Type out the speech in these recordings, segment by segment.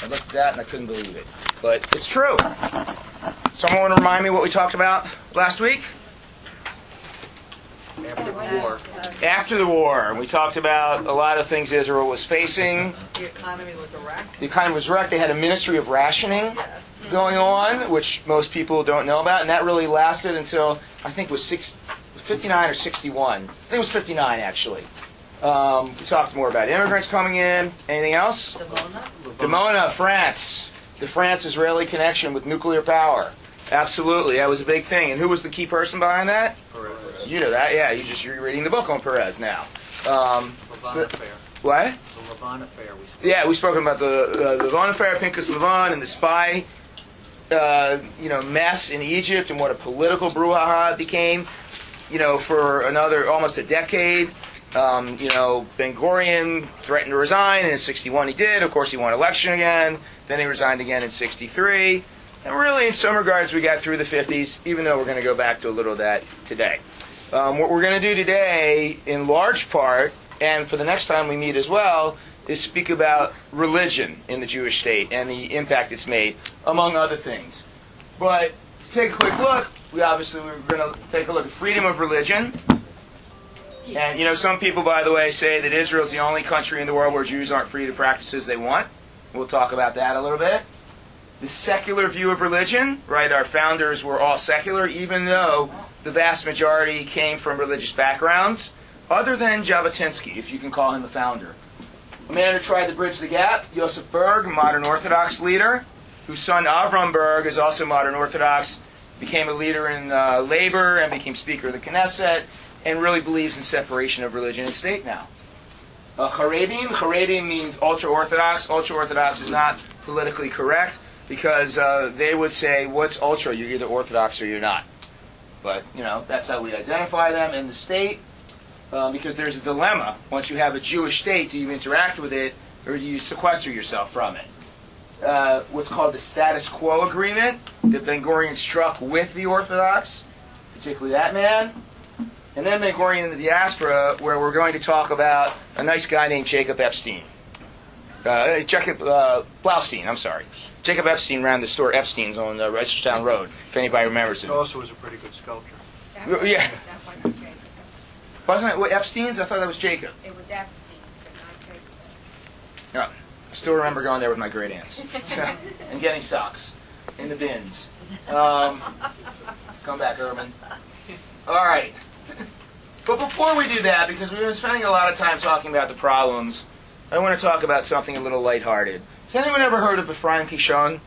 I looked at that and I couldn't believe it. But it's true. Someone want to remind me what we talked about last week? After the war. After the war. We talked about a lot of things Israel was facing. The economy was wrecked. The economy was wrecked. They had a ministry of rationing going on, which most people don't know about. And that really lasted until, I think it was 59 or 61. I think it was 59, actually. We talked more about immigrants coming in. Anything else? Dimona, France. The France-Israeli connection with nuclear power. Absolutely, that was a big thing. And who was the key person behind that? Perez. You know that, yeah. You're reading the book on Perez now. Lavon affair. What? The Lavon affair. We spoke about the Lavon affair, Pinchas Lavon, and the spy, mess in Egypt, and what a political brouhaha it became. For another almost a decade. Ben Gurion threatened to resign, and in 61 he did. Of course, he won election again. Then he resigned again in 63. And really, in some regards, we got through the 50s, even though we're going to go back to a little of that today. What we're going to do today, in large part, and for the next time we meet as well, is speak about religion in the Jewish state and the impact it's made, among other things. But to take a quick look, we're going to take a look at freedom of religion. And, some people, by the way, say that Israel's the only country in the world where Jews aren't free to practice as they want. We'll talk about that a little bit. The secular view of religion, right? Our founders were all secular, even though the vast majority came from religious backgrounds, other than Jabotinsky, if you can call him the founder. A man who tried to bridge the gap, Yosef Berg, modern Orthodox leader, whose son Avram Berg is also modern Orthodox, became a leader in labor and became Speaker of the Knesset, and really believes in separation of religion and state now. Haredim means ultra-Orthodox. Ultra-Orthodox is not politically correct because they would say, what's ultra? You're either Orthodox or you're not. But, that's how we identify them in the state because there's a dilemma. Once you have a Jewish state, do you interact with it or do you sequester yourself from it? What's called the status quo agreement that Ben Gurion struck with the Orthodox, particularly that man. And then Ben Gurion in the diaspora, where we're going to talk about a nice guy named Jacob Epstein. Jacob Blaustein, I'm sorry. Jacob Epstein ran the store Epstein's on Reisterstown Road, if anybody remembers it. It also was a pretty good sculptor. Yeah. Wasn't it Epstein's? I thought that was Jacob. It was Epstein's, but not Jacob. No. I still remember going there with my great aunts. And getting socks in the bins. Come back, Urban. All right. But before we do that, because we've been spending a lot of time talking about the problems, I want to talk about something a little lighthearted. Has anyone ever heard of Ephraim Kishon?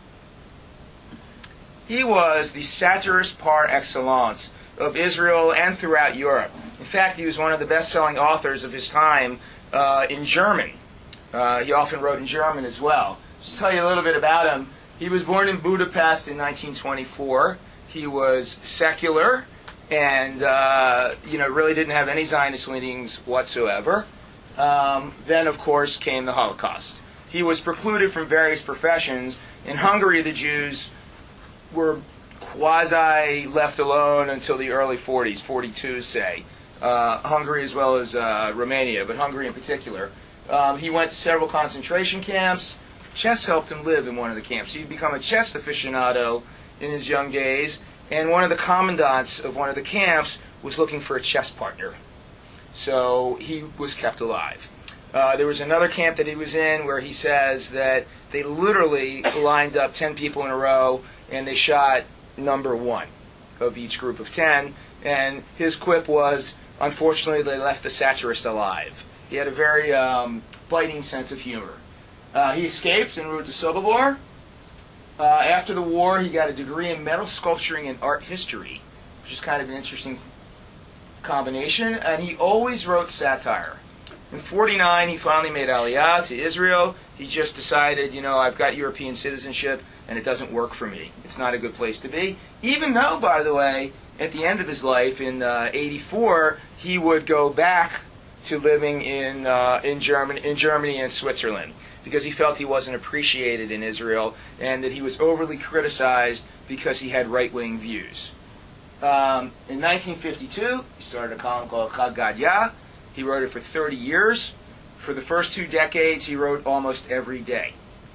He was the satirist par excellence of Israel and throughout Europe. In fact, he was one of the best-selling authors of his time in German. He often wrote in German as well. Just to tell you a little bit about him, he was born in Budapest in 1924. He was secular and really didn't have any Zionist leanings whatsoever. Then, of course, came the Holocaust. He was precluded from various professions. In Hungary, the Jews were quasi left alone until the early 40s, 42, say. Hungary as well as Romania, but Hungary in particular. He went to several concentration camps. Chess helped him live in one of the camps. He'd become a chess aficionado in his young days, and one of the commandants of one of the camps was looking for a chess partner. So he was kept alive. There was another camp that he was in where he says that they literally lined up 10 people in a row and they shot number one of each group of 10. And his quip was, unfortunately, they left the satirist alive. He had a very biting sense of humor. He escaped and moved to Sobibor. After the war, he got a degree in metal sculpturing and art history, which is kind of an interesting combination. And he always wrote satire. In 1949, he finally made Aliyah to Israel. He just decided, I've got European citizenship, and it doesn't work for me. It's not a good place to be. Even though, by the way, at the end of his life, in 1984, he would go back to living in Germany and Switzerland, because he felt he wasn't appreciated in Israel, and that he was overly criticized because he had right-wing views. In 1952, he started a column called Chad Gadya. He wrote it for 30 years. For the first 2 decades, he wrote almost every day.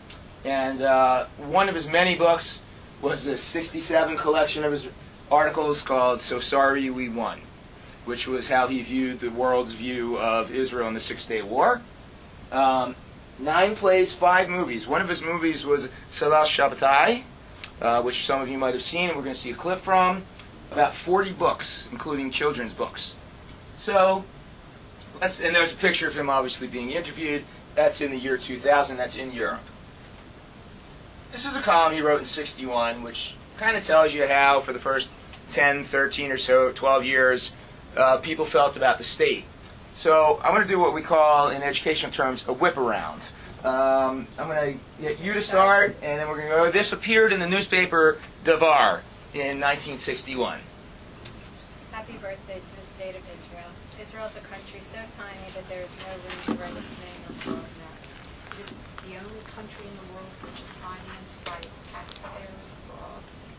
And one of his many books was a 67 collection of his articles called So Sorry We Won, which was how he viewed the world's view of Israel in the Six-Day War. 9 plays, 5 movies. One of his movies was Salas Shabbatai, which some of you might have seen, and we're going to see a clip from. About 40 books, including children's books. So, and there's a picture of him obviously being interviewed. That's in the year 2000. That's in Europe. This is a column he wrote in 61, which kind of tells you how, for the first 10, 13 or so, 12 years, people felt about the state. So I'm going to do what we call, in educational terms, a whip around. I'm going to get you to start, and then we're going to go. This appeared in the newspaper Davar in 1961. Happy birthday to the state of Israel. Israel is a country so tiny that there is no room to write its name on the world map. It is the only country in the world which is financed by its taxpayers abroad.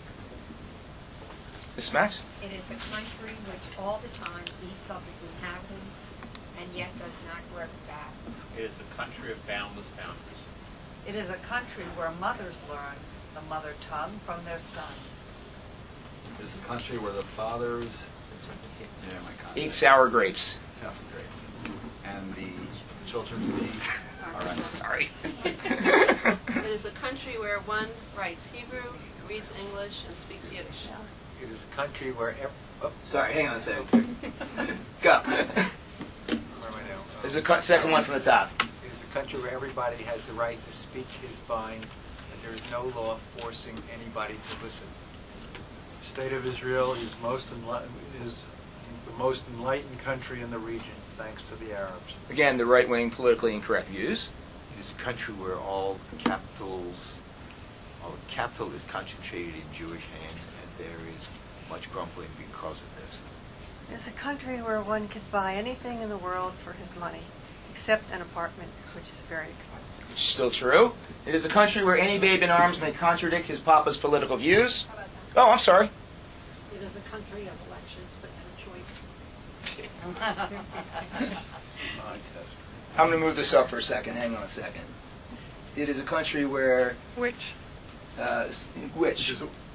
Ms. Max? It is a country which all the time eats up its inhabitants and yet does not grow fat. It is a country of boundless boundaries. It is a country where mothers learn the mother tongue from their sons. It is a country where the fathers Eat sour grapes. sour grapes and the children's teeth are Sorry. It is a country where one writes Hebrew, reads English, and speaks Yiddish. It is a country where Sorry, hang on a second. Go. where am I now? There's a second one from the top. It is a country where everybody has the right to speak his mind, and there is no law forcing anybody to listen. The state of Israel is the most enlightened country in the region, thanks to the Arabs. Again, the right-wing politically incorrect views. It is a country where all the capital is concentrated in Jewish hands, and there is much grumbling because of this. It's a country where one could buy anything in the world for his money, except an apartment, which is very expensive. Still true. It is a country where any babe in arms may contradict his papa's political views. Oh, I'm sorry. It is a country of elections, but no choice. I'm going to move this up for a second. Hang on a second. It is a country where... Which Which?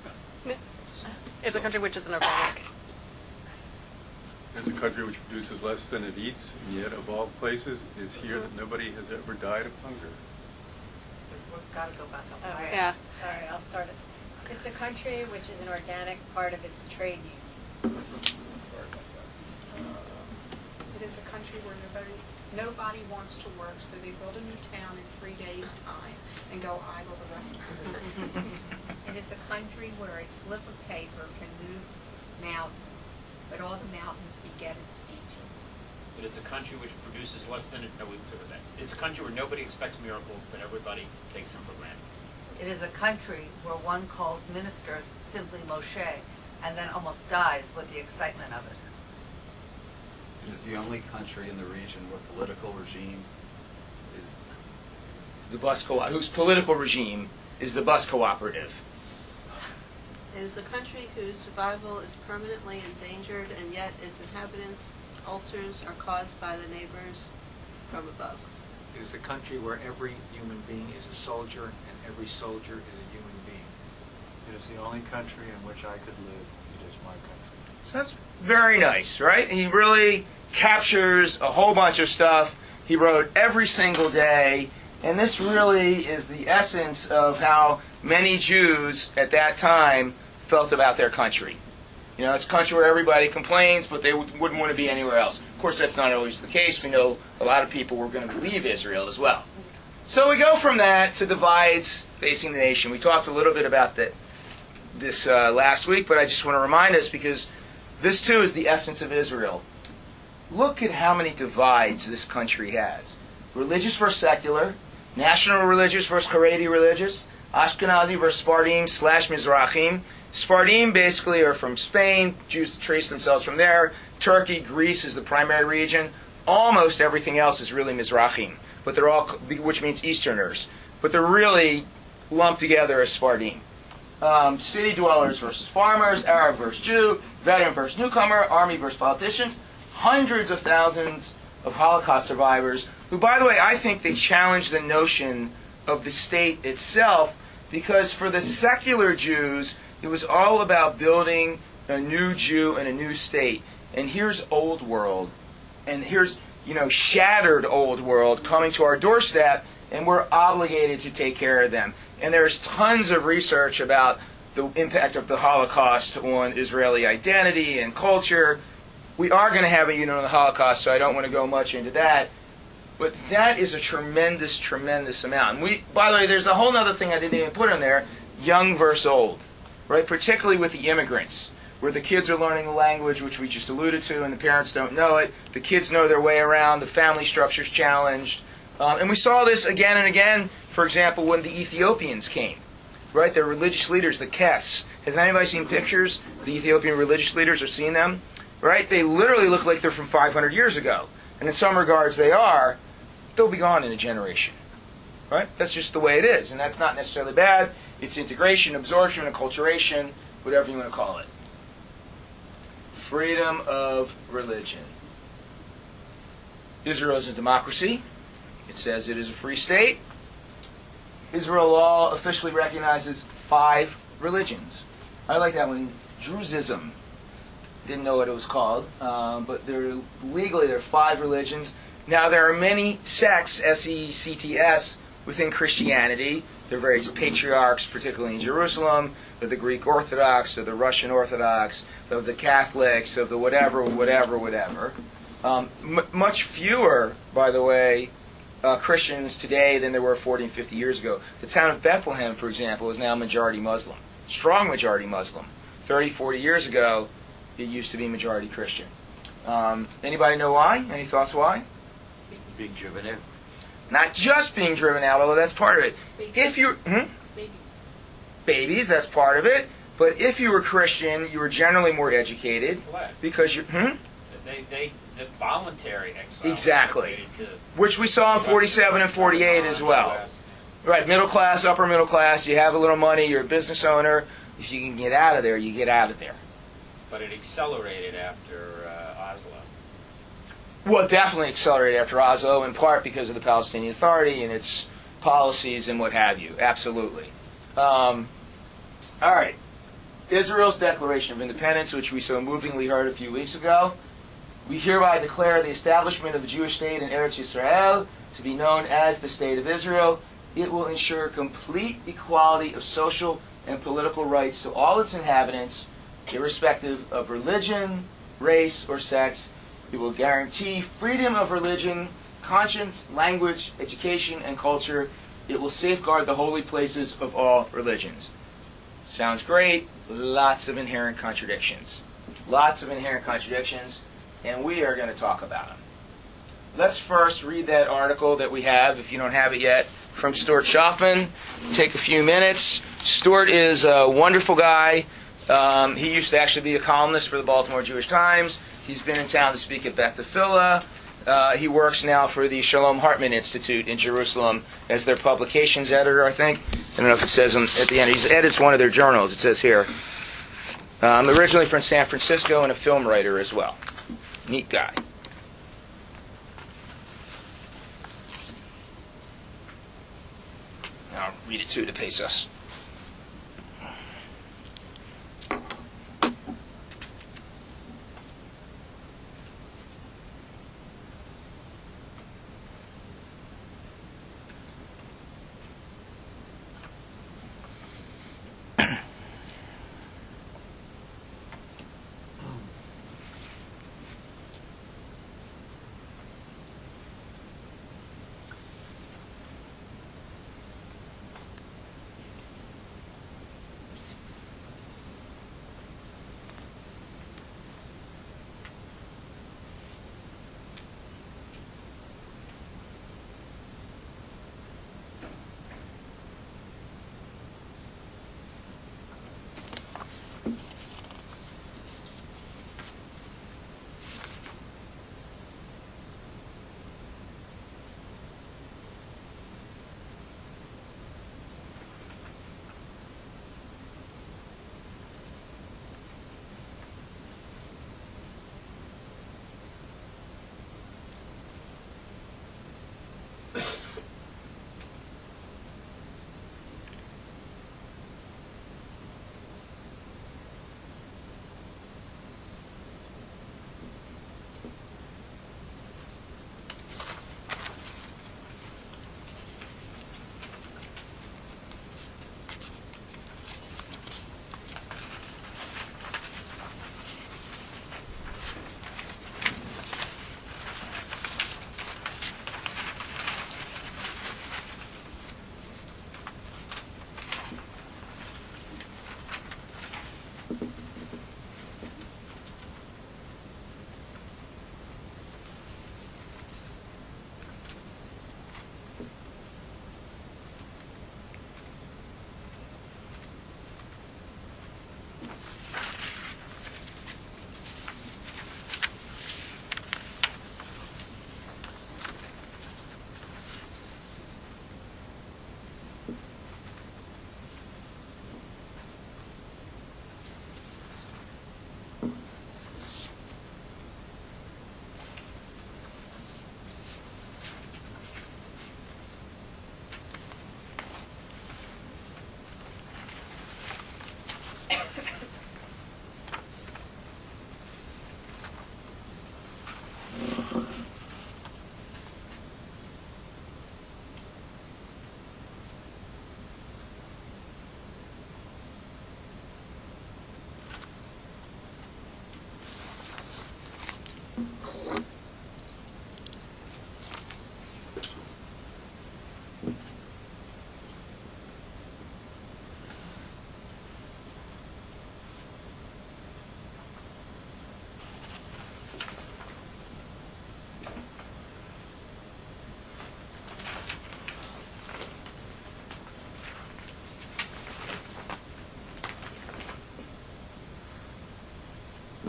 is a country which is an organic. It's a country which produces less than it eats, and yet of all places is here that nobody has ever died of hunger. We've got to go back up. Okay. Yeah. Sorry, I'll start it. It's a country which is an organic part of its trade unions. It is a country where nobody wants to work, so they build a new town in 3 days' time and go idle the rest of the year. It is a country where a slip of paper can move mountains, but all the mountains beget its beaches. It is a country which produces less than it's a country where nobody expects miracles, but everybody takes them for granted. It is a country where one calls ministers simply Moshe, and then almost dies with the excitement of it. It is the only country in the region where political regime is whose political regime is the bus cooperative. It is a country whose survival is permanently endangered, and yet its inhabitants' ulcers are caused by the neighbors from above. It is a country where every human being is a soldier, and every soldier is a human being. It is the only country in which I could live. It is my country. So that's very nice, right? And he really captures a whole bunch of stuff he wrote every single day. And this really is the essence of how many Jews at that time felt about their country. You know, it's a country where everybody complains, but they wouldn't want to be anywhere else. Of course, that's not always the case. We know a lot of people were going to leave Israel as well. So we go from that to divides facing the nation. We talked a little bit about this last week, but I just want to remind us, because this too is the essence of Israel. Look at how many divides this country has. Religious versus secular, national religious versus Haredi religious, Ashkenazi versus Sephardim / Mizrahim. Sephardim basically are from Spain. Jews trace themselves from there. Turkey, Greece is the primary region. Almost everything else is really Mizrahim, but they're all, which means Easterners. But they're really lumped together as Sephardim. City dwellers versus farmers, Arab versus Jew, veteran versus newcomer, army versus politicians. Hundreds of thousands of Holocaust survivors, who, by the way, I think they challenge the notion of the state itself, because for the secular Jews, it was all about building a new Jew and a new state. And here's old world, and here's, shattered old world coming to our doorstep, and we're obligated to take care of them. And there's tons of research about the impact of the Holocaust on Israeli identity and culture. We are going to have a unit on the Holocaust, so I don't want to go much into that. But that is a tremendous, tremendous amount. And by the way, there's a whole other thing I didn't even put in there, young versus old, right? Particularly with the immigrants, where the kids are learning the language, which we just alluded to, and the parents don't know it. The kids know their way around. The family structure's challenged. And we saw this again and again, for example, when the Ethiopians came, right? Their religious leaders, the Kes. Has anybody seen pictures of the Ethiopian religious leaders or seen them? Right? They literally look like they're from 500 years ago. And in some regards they are. They'll be gone in a generation. Right? That's just the way it is. And that's not necessarily bad. It's integration, absorption, acculturation, whatever you want to call it. Freedom of religion. Israel is a democracy. It says it is a free state. Israel law officially recognizes 5 religions. I like that one. Druzism. Didn't know what it was called. But legally there are 5 religions. Now there are many sects, S-E-C-T-S, within Christianity. There are various patriarchs, particularly in Jerusalem, of the Greek Orthodox, of the Russian Orthodox, of the Catholics, of the whatever. Much fewer, by the way, Christians today than there were 40 and 50 years ago. The town of Bethlehem, for example, is now majority Muslim. Strong majority Muslim. 30, 40 years ago, it used to be majority Christian. Anybody know why? Any thoughts why? Being driven in. Not just being driven out, although that's part of it. If you babies, that's part of it. But if you were Christian, you were generally more educated because you The voluntary exile. Exactly. Which we saw in 47 and 48 as well. Right, middle class, upper middle class, you have a little money, you're a business owner. If you can get out of there, you get out of there. But it accelerated after Oslo. Well, it definitely accelerated after Oslo, in part because of the Palestinian Authority and its policies and what have you. Absolutely. All right. Israel's Declaration of Independence, which we so movingly heard a few weeks ago. We hereby declare the establishment of the Jewish state in Eretz Yisrael to be known as the State of Israel. It will ensure complete equality of social and political rights to all its inhabitants, irrespective of religion, race, or sex. It will guarantee freedom of religion, conscience, language, education, and culture. It will safeguard the holy places of all religions. Sounds great. Lots of inherent contradictions. Lots of inherent contradictions. And we are going to talk about them. Let's first read that article that we have, if you don't have it yet, from Stuart Schaffman. Take a few minutes. Stuart is a wonderful guy. He used to actually be a columnist for the Baltimore Jewish Times. He's been in town to speak at Beth Tefillah. He works now for the Shalom Hartman Institute in Jerusalem as their publications editor, I think. I don't know if it says at the end. He edits one of their journals. It says here. Originally from San Francisco and a film writer as well. Neat guy. I'll read it too to pace us.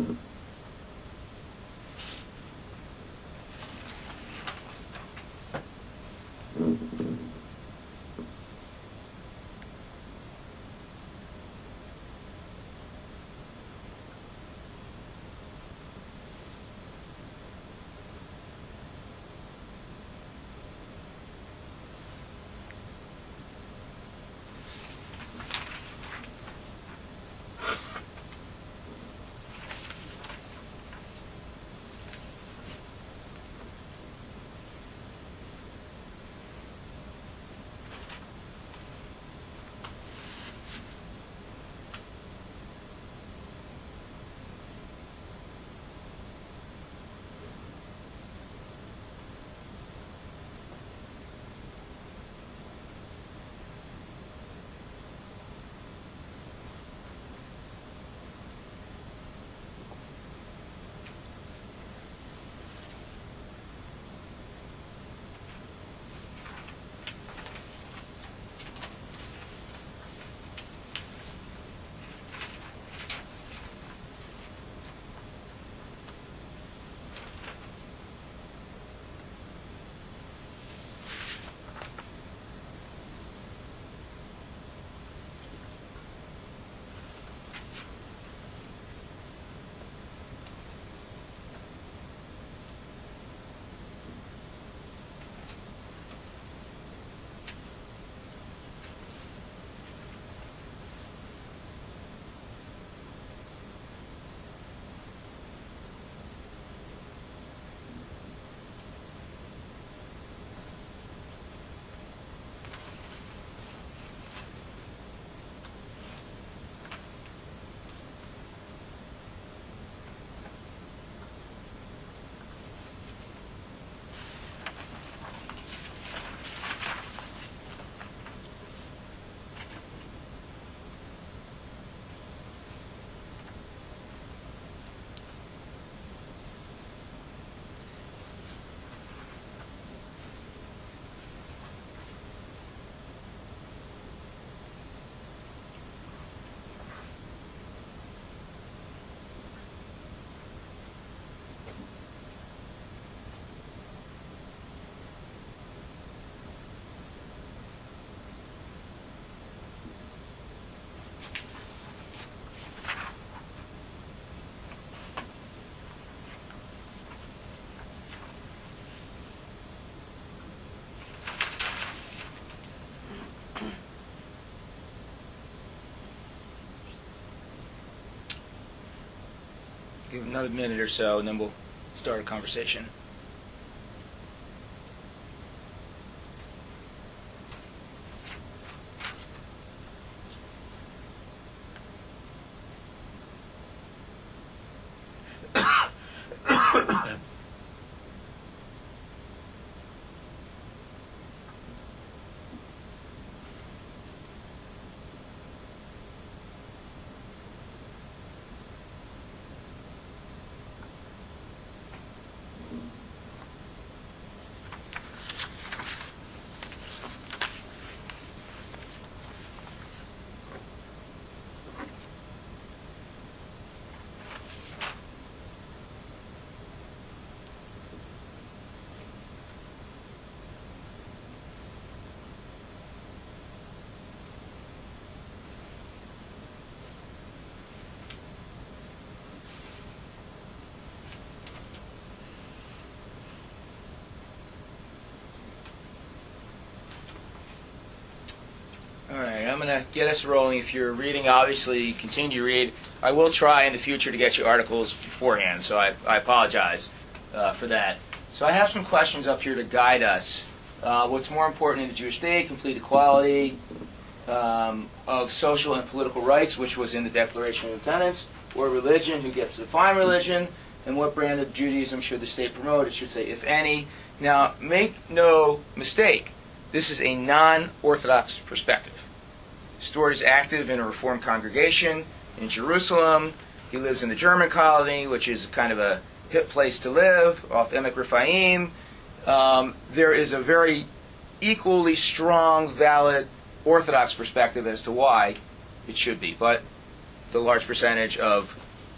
Give it another minute or so, and then we'll start a conversation. All right, I'm going to get us rolling. If you're reading, obviously, continue to read. I will try in the future to get you articles beforehand, so I apologize for that. So I have some questions up here to guide us. What's more important in the Jewish state? Complete equality of social and political rights, which was in the Declaration of Independence, or religion, who gets to define religion, and what brand of Judaism should the state promote? It should say, if any. Now, make no mistake, this is a non-Orthodox perspective. Stuart is active in a Reformed congregation in Jerusalem. He lives in the German colony, which is kind of a hip place to live, off Emek Rephaim. There is a very equally strong, valid Orthodox perspective as to why it should be, but the large percentage of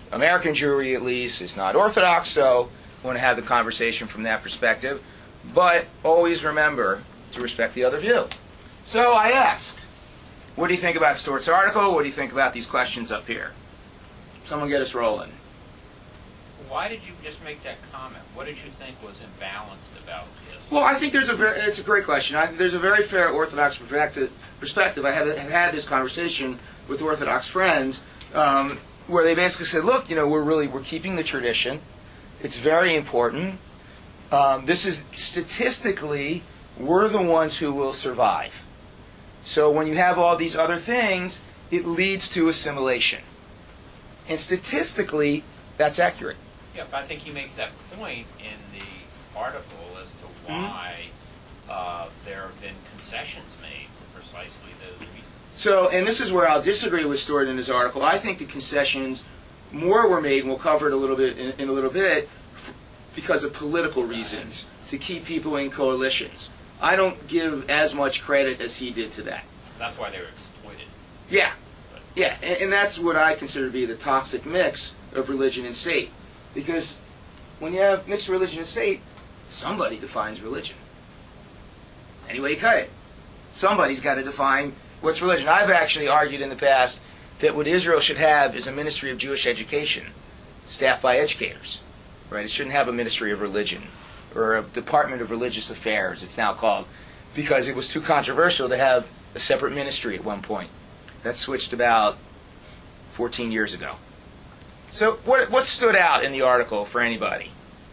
American Jewry, at least, is not Orthodox, so I want to have the conversation from that perspective. But always remember to respect the other view. So I ask, what do you think about Stewart's article? What do you think about these questions up here? Someone get us rolling. Why did you just make that comment? What did you think was imbalanced about this? Well, I think it's a great question. There's a very fair Orthodox perspective. I have had this conversation with Orthodox friends where they basically said, look, we're keeping the tradition. It's very important. This is statistically, we're the ones who will survive. So when you have all these other things, it leads to assimilation. And statistically, that's accurate. Yeah, but I think he makes that point in the article as to why there have been concessions made for precisely those reasons. So, and this is where I'll disagree with Stewart in his article. I think the concessions more were made, and we'll cover it a little bit in a little bit, because of political reasons, to keep people in coalitions. I don't give as much credit as he did to that. That's why they were exploited. Yeah. Yeah, and that's what I consider to be the toxic mix of religion and state. Because when you have mixed religion and state, somebody defines religion. Any way you cut it. Somebody's got to define what's religion. I've actually argued in the past that what Israel should have is a ministry of Jewish education, staffed by educators. Right? It shouldn't have a ministry of religion, or a department of religious affairs, it's now called, because it was too controversial to have a separate ministry at one point. That switched about 14 years ago. So what stood out in the article for anybody?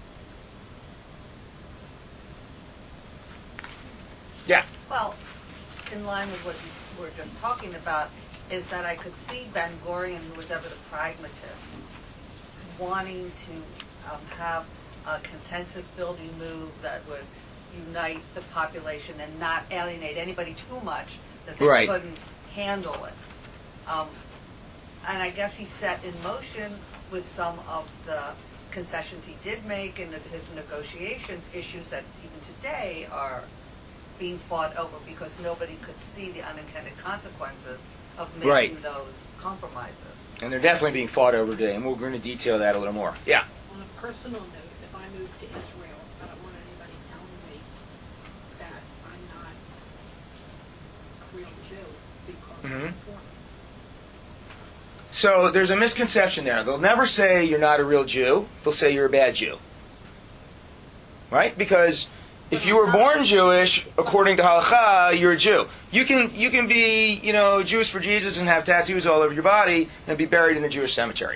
Yeah. Well, in line with what you were just talking about, is that I could see Ben Gurion, who was ever the pragmatist, wanting to have a consensus-building move that would unite the population and not alienate anybody too much that they couldn't handle it. And I guess he set in motion with some of the concessions he did make in his negotiations, issues that even today are being fought over because nobody could see the unintended consequences of making those compromises. And they're definitely being fought over today, and we're going to detail that a little more. Yeah. On a personal note, if I move to Israel, I don't want anybody telling me that I'm not a real Jew because I'm foreign. So there's a misconception there. They'll never say you're not a real Jew. They'll say you're a bad Jew. Right? Because if you were born Jewish, according to halakha, you're a Jew. You can be, Jewish for Jesus and have tattoos all over your body and be buried in the Jewish cemetery.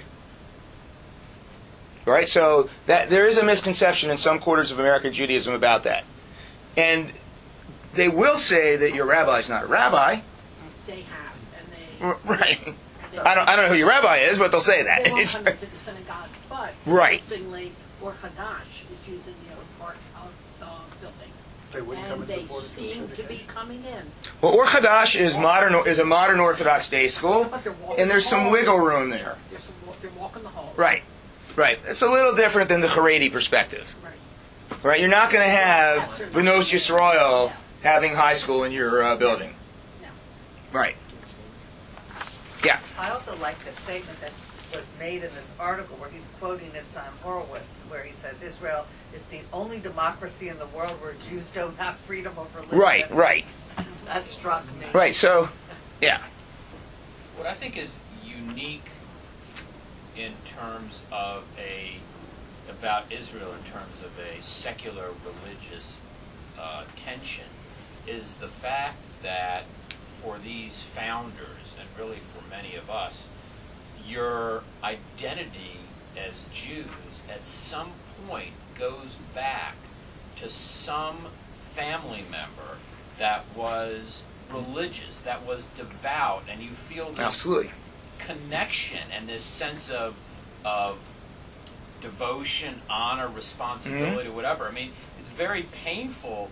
Right? So that there is a misconception in some quarters of American Judaism about that. And they will say that your rabbi is not a rabbi. They have, and they... Right. I don't know who your rabbi is, but they'll say that. They won't come into the synagogue, but interestingly, Or Hadash is using the other part of the building. They wouldn't come and into they the Board of seem to be coming in. Well, Or Hadash is a modern Orthodox day school, and there's some wiggle room there. They're walking the hall. Right. It's a little different than the Haredi perspective. Right? You're not going to have Benos Yisrael having high school in your building. Right. Yeah. I also like the statement that was made in this article where he's quoting Nitzan Horowitz, where he says Israel is the only democracy in the world where Jews don't have freedom of religion. Right. That struck me. Right, so, yeah. What I think is unique in terms of about Israel in terms of a secular religious tension is the fact that for these founders, and really for many of us, your identity as Jews at some point goes back to some family member that was religious, that was devout, and you feel this connection and this sense of devotion, honor, responsibility, whatever. I mean, it's very painful.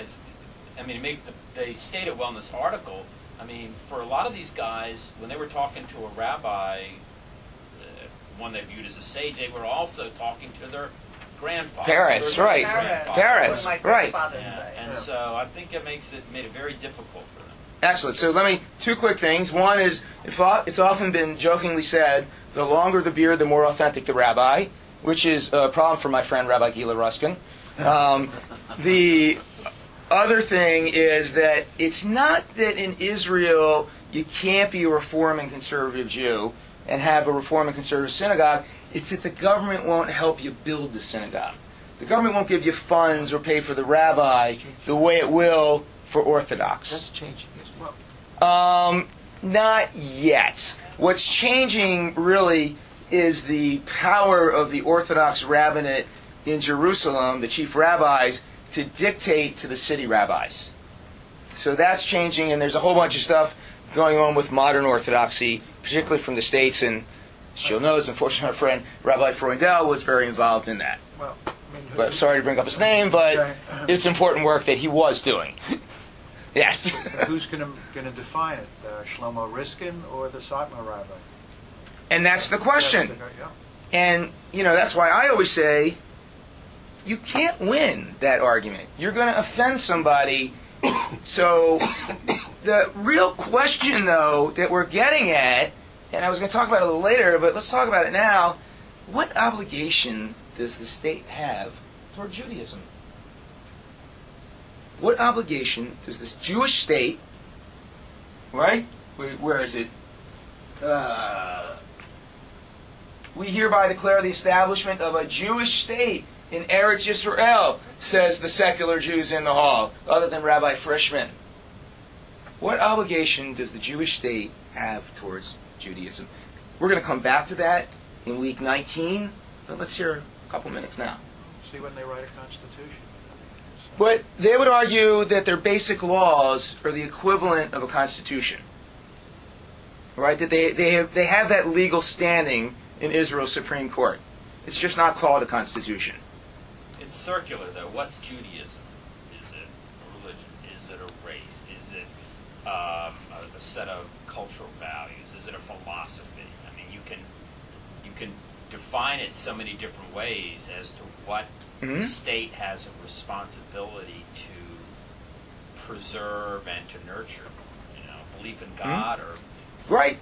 They state it well in this article. I mean, for a lot of these guys, when they were talking to a rabbi, one they viewed as a sage, they were also talking to their grandfather. Parents, right. And so I think it made it very difficult for them. Excellent. So two quick things. One is, it's often been jokingly said, the longer the beard, the more authentic the rabbi, which is a problem for my friend Rabbi Gila Ruskin. The other thing is that it's not that in Israel you can't be a Reform and conservative Jew and have a Reform and conservative synagogue. It's that the government won't help you build the synagogue. The government won't give you funds or pay for the rabbi the way it will for Orthodox. That's changing as well. Not yet. What's changing really is the power of the Orthodox rabbinate in Jerusalem, the chief rabbis, to dictate to the city rabbis. So that's changing, and there's a whole bunch of stuff going on with modern Orthodoxy, particularly from the States, and as Jill knows, unfortunately, our friend Rabbi Freundel was very involved in that. Well, But I'm sorry to bring up his name, but it's important work that he was doing. Yes. Who's going to define it? Shlomo Riskin or the Satmar rabbi? And that's the question. And, that's why I always say, you can't win that argument. You're going to offend somebody. So the real question, though, that we're getting at, and I was going to talk about it a little later, but let's talk about it now. What obligation does the state have toward Judaism? What obligation does this Jewish state, right? Where is it? We hereby declare the establishment of a Jewish state in Eretz Yisrael, says the secular Jews in the hall, other than Rabbi Frischman. What obligation does the Jewish state have towards Judaism? We're going to come back to that in week 19, but let's hear a couple minutes now. See when they write a constitution. But they would argue that their basic laws are the equivalent of a constitution. Right? That they have that legal standing in Israel's Supreme Court. It's just not called a constitution. It's circular, though. What's Judaism? Is it a religion? Is it a race? Is it a set of cultural values? Is it a philosophy? I mean, you can define it so many different ways as to what the state has a responsibility to preserve and to nurture. Belief in God or... Right.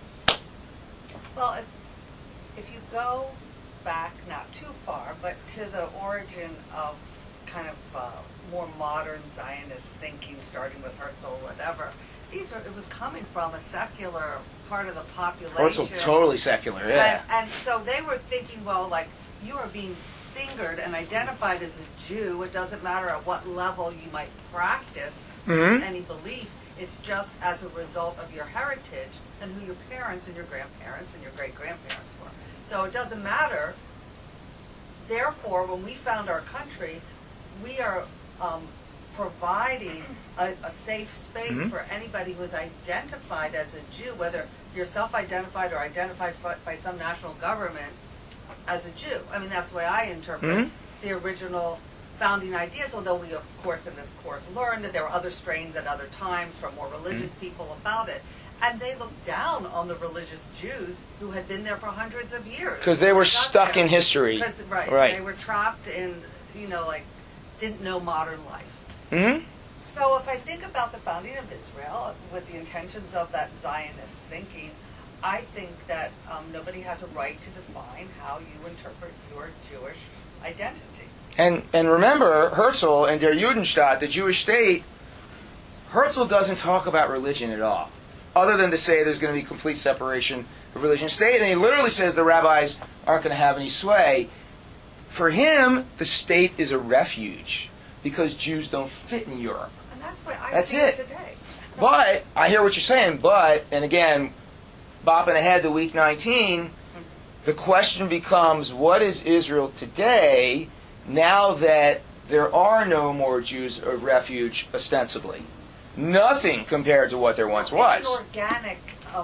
Well, if you go back, not too far, but to the origin of kind of more modern Zionist thinking, starting with Herzl, whatever, it was coming from a secular part of the population. Herzl, totally secular, yeah. And so they were thinking, well, like, you are being fingered and identified as a Jew. It doesn't matter at what level you might practice any belief. It's just as a result of your heritage and who your parents and your grandparents and your great-grandparents were. So it doesn't matter. Therefore, when we found our country, we are providing a safe space for anybody who is identified as a Jew, whether you're self-identified or identified by some national government as a Jew. I mean, that's the way I interpret the original founding ideas, although we, of course, in this course learned that there were other strains at other times from more religious people about it. And they looked down on the religious Jews who had been there for hundreds of years. Because they were stuck in history. Right. They were trapped in, didn't know modern life. So if I think about the founding of Israel with the intentions of that Zionist thinking, I think that nobody has a right to define how you interpret your Jewish identity. And remember, Herzl and Der Judenstaat, the Jewish state, Herzl doesn't talk about religion at all, other than to say there's going to be complete separation of religion and state. And he literally says the rabbis aren't going to have any sway. For him, the state is a refuge because Jews don't fit in Europe. And that's why I see it today. But, I hear what you're saying, and again, bopping ahead to week 19, the question becomes, what is Israel today now that there are no more Jews of refuge, ostensibly? Nothing compared to what there once was. It's an organic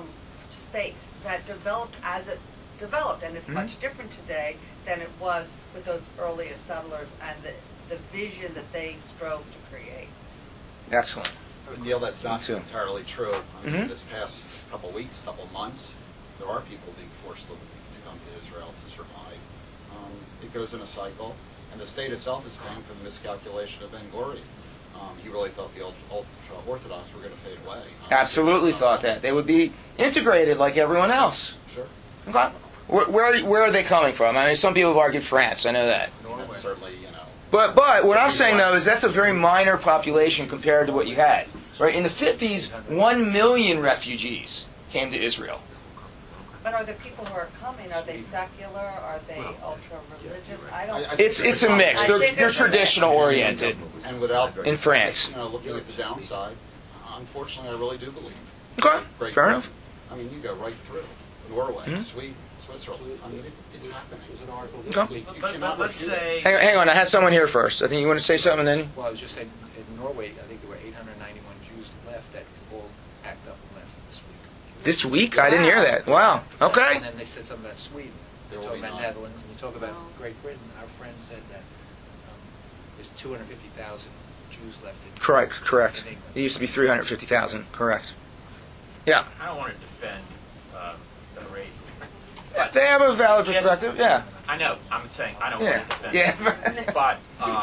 space that developed as it developed, and it's much different today than it was with those earliest settlers and the vision that they strove to create. Excellent. Neil, that's not entirely true. I mean, this past couple weeks, couple months, there are people being forced to come to Israel to survive. It goes in a cycle, and the state itself is paying for the miscalculation of Ben-Gurion. He really thought the ultra-Orthodox were going to fade away. Absolutely thought that. They would be integrated like everyone else. Sure. Okay. Where are they coming from? I mean, some people have argued France. I know that. That's certainly, But what I'm saying, though, is that's a very minor population compared to what you had. Right? In the 50s, 1 million refugees came to Israel. But are the people who are coming, are they secular? Are they ultra-religious? I don't... It's a mix. They're traditional oriented. And without in France. Looking at the downside, unfortunately, I really do believe. Okay, fair enough. I mean, you go right through Norway, Sweden, Switzerland. I mean, it's happening. Okay. But let's say... Hang on, I had someone here first. I think you want to say something, then? Well, I was just saying, in Norway, I think there were 891 Jews left that all packed up and left this week. This week? I didn't hear that. Wow. Okay. And then they said something about Sweden. They talk about Netherlands, and you talk about Great Britain. Our friend said that there's 250,000 Jews left in Correct. It used to be 350,000. Correct. Yeah. I don't want to defend the rate. They have a valid perspective, yeah. I know. I'm saying I don't want to defend it. But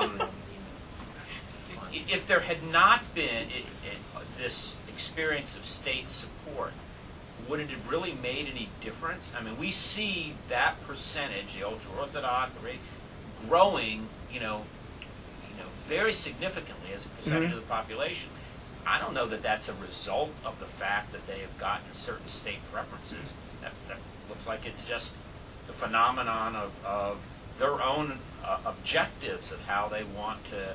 if there had not been this experience of state support, would it have really made any difference? I mean, we see that percentage, the ultra-Orthodox, the rate, growing, very significantly as a percentage of the population. I don't know that that's a result of the fact that they have gotten certain state preferences. That looks like it's just the phenomenon of their own objectives of how they want to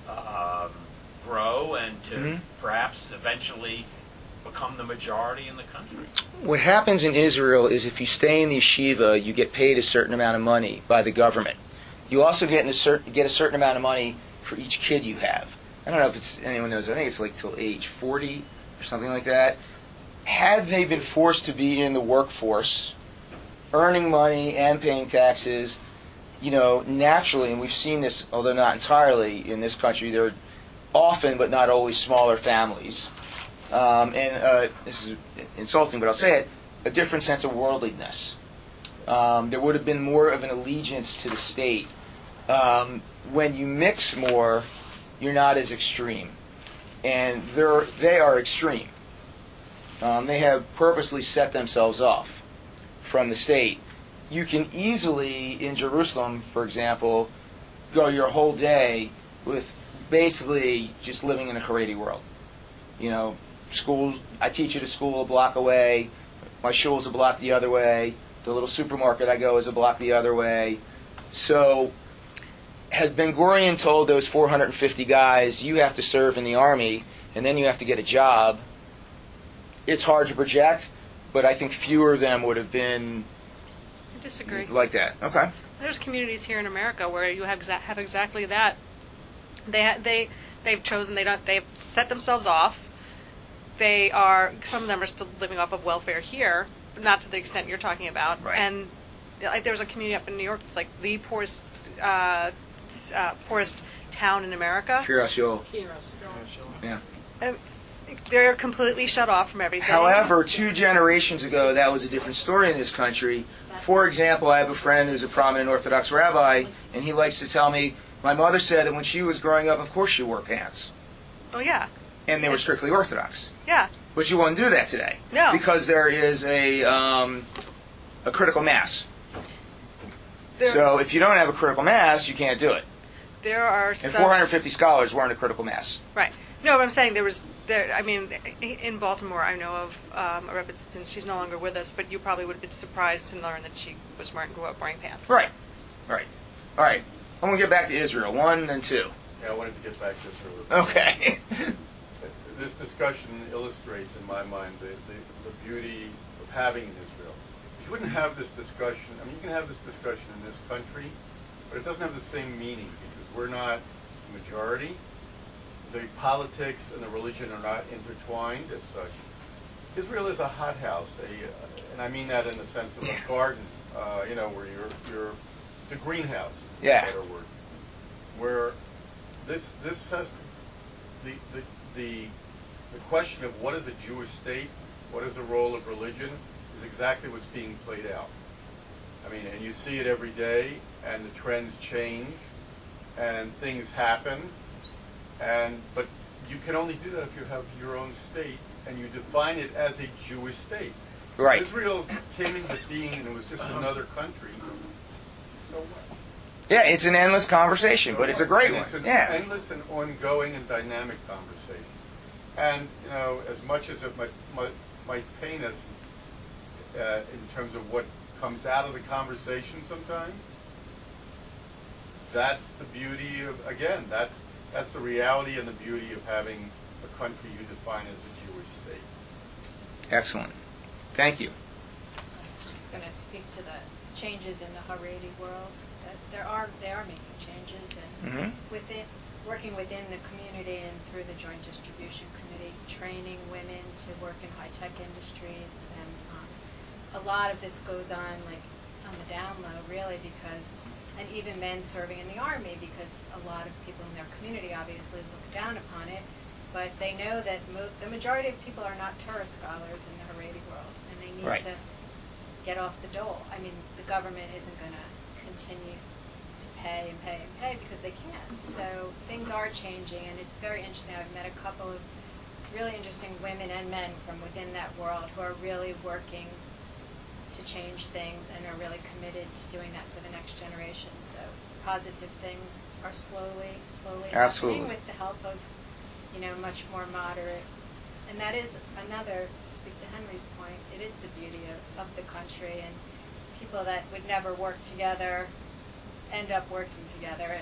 grow and to perhaps eventually become the majority in the country. What happens in Israel is if you stay in the yeshiva, you get paid a certain amount of money by the government. You also get a certain amount of money for each kid you have. I don't know if anyone knows. I think it's like till age 40 or something like that. Had they been forced to be in the workforce, earning money and paying taxes, naturally, and we've seen this, although not entirely in this country, there are often but not always smaller families. This is insulting, but I'll say it, a different sense of worldliness. There would have been more of an allegiance to the state. When you mix more, you're not as extreme. And they are extreme. They have purposely set themselves off from the state. You can easily, in Jerusalem, for example, go your whole day with basically just living in a Haredi world. Schools, I teach at a school a block away. My shul's a block the other way. The little supermarket I go is a block the other way. So, had Ben-Gurion told those 450 guys, you have to serve in the army, and then you have to get a job, it's hard to project, but I think fewer of them would have been I disagree. Like that. Okay. There's communities here in America where you have exactly that. They've chosen, they've set themselves off. Some of them are still living off of welfare here, but not to the extent you're talking about. Right. And like there's a community up in New York that's like the poorest town in America. Kirasio. Yeah. They're completely shut off from everything. However, 2 generations ago, that was a different story in this country. For example, I have a friend who's a prominent Orthodox rabbi, and he likes to tell me, my mother said that when she was growing up, of course she wore pants. Oh, yeah. And they were strictly Orthodox. Yeah. But you won't do that today. No. Because there is a critical mass. So if you don't have a critical mass, you can't do it. There are And 450 scholars weren't a critical mass. Right. No, but I'm saying in Baltimore, I know of a rabbi, since she's no longer with us, but you probably would have been surprised to learn that she grew up wearing pants. Right. All right. I'm going to get back to Israel. 1 and 2. Yeah, I wanted to get back to Israel. Okay. This discussion illustrates, in my mind, the beauty of having Israel. You wouldn't have this discussion. I mean, you can have this discussion in this country, but it doesn't have the same meaning because we're not the majority. The politics and the religion are not intertwined as such. Israel is a hothouse, and I mean that in the sense of a garden, where you're it's a greenhouse. Yeah. Is a better word. Where this has the question of what is a Jewish state, what is the role of religion, is exactly what's being played out. I mean, and you see it every day, and the trends change, and things happen. But you can only do that if you have your own state and you define it as a Jewish state. Right. If Israel came into being and it was just another country, so what? Yeah, it's an endless conversation, but it's a great one. It's an Yeah. endless and ongoing and dynamic conversation. And, as much as it might pain us in terms of what comes out of the conversation sometimes, that's the beauty of, again, that's the reality and the beauty of having a country you define as a Jewish state. Excellent. Thank you. I was just going to speak to the changes in the Haredi world. That they are making changes, and working within the community and through the Joint Distribution Committee, training women to work in high-tech industries, and a lot of this goes on on the down low, really, because, and even men serving in the Army, because a lot of people in their community obviously look down upon it, but they know that the majority of people are not Torah scholars in the Haredi world, and they need to get off the dole. I mean, the government isn't going to continue to pay and pay and pay because they can't. So things are changing, and it's very interesting. I've met a couple of really interesting women and men from within that world who are really working to change things and are really committed to doing that for the next generation. So positive things are slowly happening with the help of, much more moderate. And that is another, to speak to Henry's point, it is the beauty of the country, and people that would never work together end up working together, and,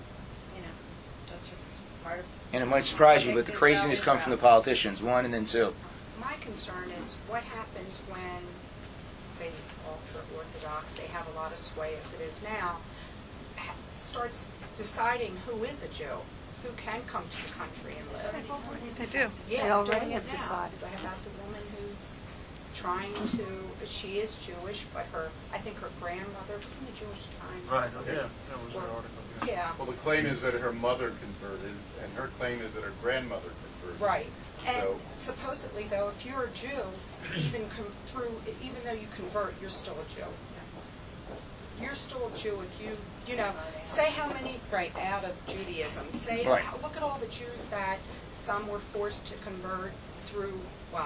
that's just part of it. And it might surprise you, but the craziness comes from the politicians, one and then two. My concern is what happens when, say, the ultra-Orthodox, they have a lot of sway as it is now, starts deciding who is a Jew, who can come to the country and live. They do. Yeah, They already doing it have now. decided. What about the woman who's trying to, she is Jewish, but I think her grandmother was in the Jewish Times. Right, yeah, that was her article. Yeah. Well, the claim is that her mother converted, and her claim is that her grandmother converted. Right. And supposedly, though, if you're a Jew, even though you convert, you're still a Jew. You're still a Jew if say how many, out of Judaism, look at all the Jews that some were forced to convert through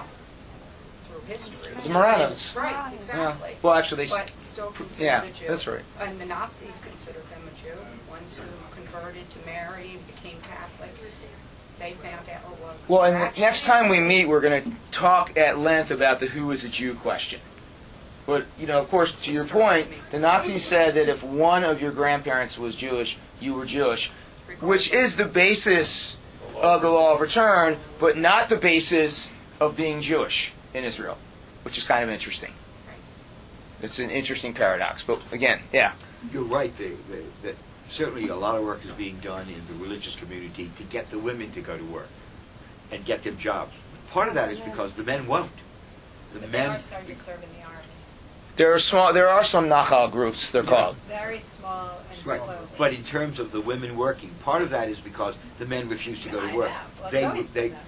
history. The Marranos. Right, exactly. Yeah. Well, actually, but still considered a Jew. Yeah, that's right. And the Nazis considered them a Jew. Ones who converted to Mary and became Catholic, they found out. Well, and next time we meet, we're going to talk at length about the who is a Jew question. But, of course, to your point, the Nazis said that if one of your grandparents was Jewish, you were Jewish, which is the basis of the law of return, but not the basis of being Jewish in Israel, which is kind of interesting. It's an interesting paradox. But, again, yeah. You're right. That certainly a lot of work is being done in the religious community to get the women to go to work and get them jobs. Part of that is because the men won't. They are starting to serve in the Army. There are some Nachal groups, they're called. Very small and right. slowly. But in terms of the women working, part of that is because the men refuse to go to work. Well,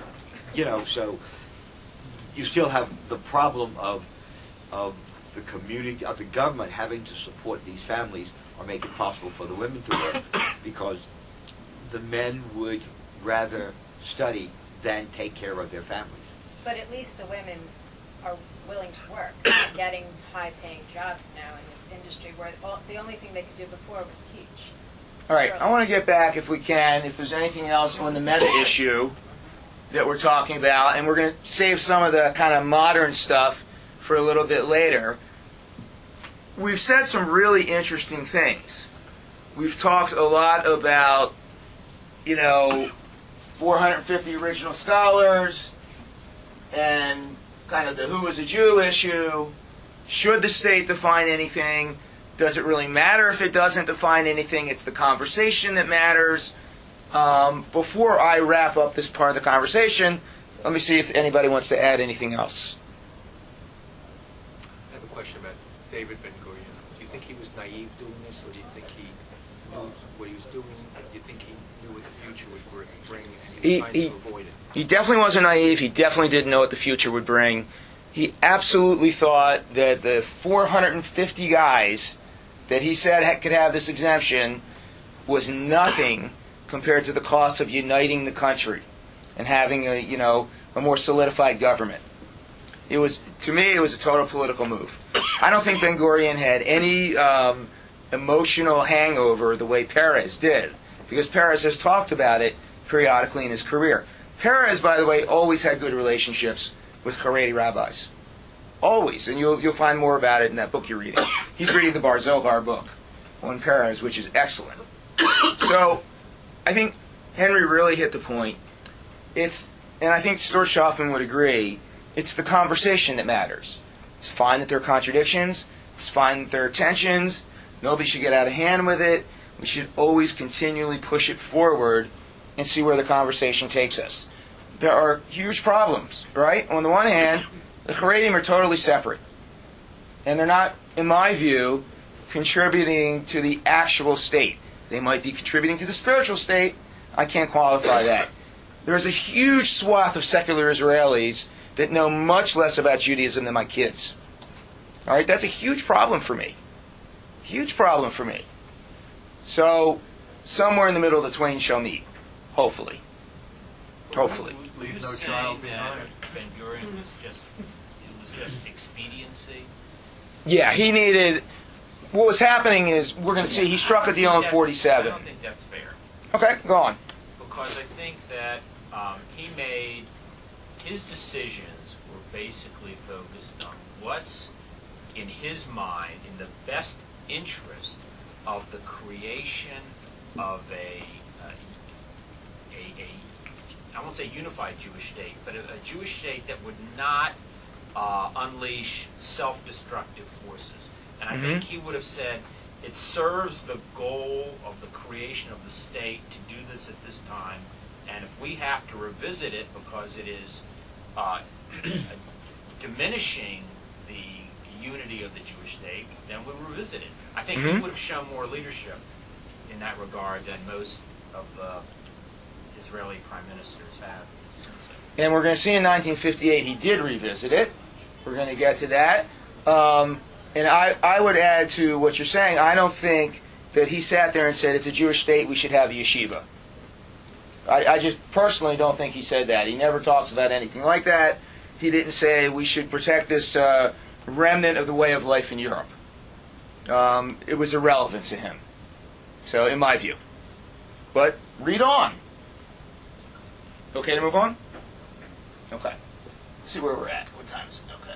So you still have the problem of the community, of the government having to support these families or make it possible for the women to work, because the men would rather study than take care of their families. But at least the women are willing to work. They're getting high-paying jobs now in this industry where the only thing they could do before was teach. All right, I want to get back, if we can, if there's anything else on the meta issue that we're talking about, and we're going to save some of the kind of modern stuff for a little bit later. We've said some really interesting things. We've talked a lot about, 450 original scholars, and kind of the who is a Jew issue. Should the state define anything? Does it really matter if it doesn't define anything? It's the conversation that matters. Before I wrap up this part of the conversation, let me see if anybody wants to add anything else. I have a question about David Ben-Gurion. Do you think he was naive doing this, or do you think he knew what he was doing? Do you think he knew what the future would bring? He was trying to avoid it. He definitely wasn't naive. He definitely didn't know what the future would bring. He absolutely thought that the 450 guys that he said could have this exemption was nothing compared to the cost of uniting the country and having a more solidified government. To me, it was a total political move. I don't think Ben Gurion had any emotional hangover the way Peres did, because Peres has talked about it periodically in his career. Peres, by the way, always had good relationships with Haredi rabbis. Always. And you'll find more about it in that book you're reading. He's reading the Bar Zohar book on Peres, which is excellent. So, I think Henry really hit the point. And I think Stuart Schaffman would agree, it's the conversation that matters. It's fine that there are contradictions. It's fine that there are tensions. Nobody should get out of hand with it. We should always continually push it forward and see where the conversation takes us. There are huge problems, right? On the one hand, the Haredim are totally separate. And they're not, in my view, contributing to the actual state. They might be contributing to the spiritual state. I can't qualify that. There's a huge swath of secular Israelis that know much less about Judaism than my kids. All right, that's a huge problem for me. Huge problem for me. So, somewhere in the middle, the twain shall meet. Hopefully. Hopefully. Leave no child behind. Ben Gurion was just expediency. Yeah, he needed. What was happening is, we're going to see, he struck a deal in 47. I don't think that's fair. Okay, go on. Because I think that he made his decisions were basically focused on what's in his mind in the best interest of the creation of I won't say unified Jewish state, but a Jewish state that would not unleash self-destructive forces. And I think he would have said, it serves the goal of the creation of the state to do this at this time, and if we have to revisit it because it is diminishing the unity of the Jewish state, then we'll revisit it. I think he would have shown more leadership in that regard than most of the Israeli prime ministers have since then. And we're going to see in 1958 he did revisit it. We're going to get to that. And I would add to what you're saying, I don't think that he sat there and said, it's a Jewish state, we should have a yeshiva. I just personally don't think he said that. He never talks about anything like that. He didn't say we should protect this remnant of the way of life in Europe. It was irrelevant to him. So, in my view. But, read on. Okay to move on? Okay. Let's see where we're at. What time is it? Okay.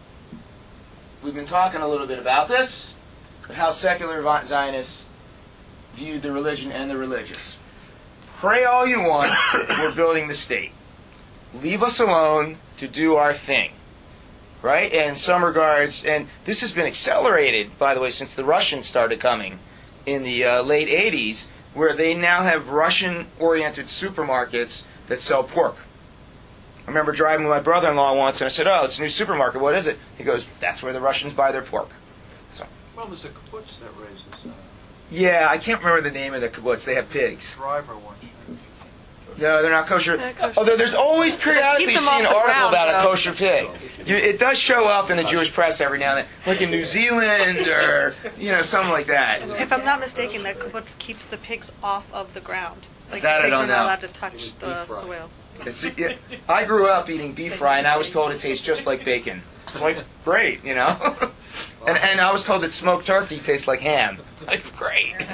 We've been talking a little bit about this, but how secular Zionists viewed the religion and the religious. Pray all you want, we're building the state. Leave us alone to do our thing. Right? And in some regards, and this has been accelerated, by the way, since the Russians started coming in the late 80s, where they now have Russian-oriented supermarkets that sell pork. I remember driving with my brother-in-law once, and I said, oh, it's a new supermarket. What is it? He goes, that's where the Russians buy their pork. So. Well, there's a kibbutz that raises... Yeah, I can't remember the name of the kibbutz. They have pigs. Driver one. No, they're not kosher. Although there's always periodically you see an article about a kosher pig. It does show up in the Jewish press every now and then, like in New Zealand or something like that. If I'm not mistaken, that kibbutz keeps the pigs off of the ground. Like that the pigs I don't are know. not allowed to touch the soil. I grew up eating beef fry, and I was told it tastes just like bacon. I was like, great, And I was told that smoked turkey tastes like ham. Like, great, what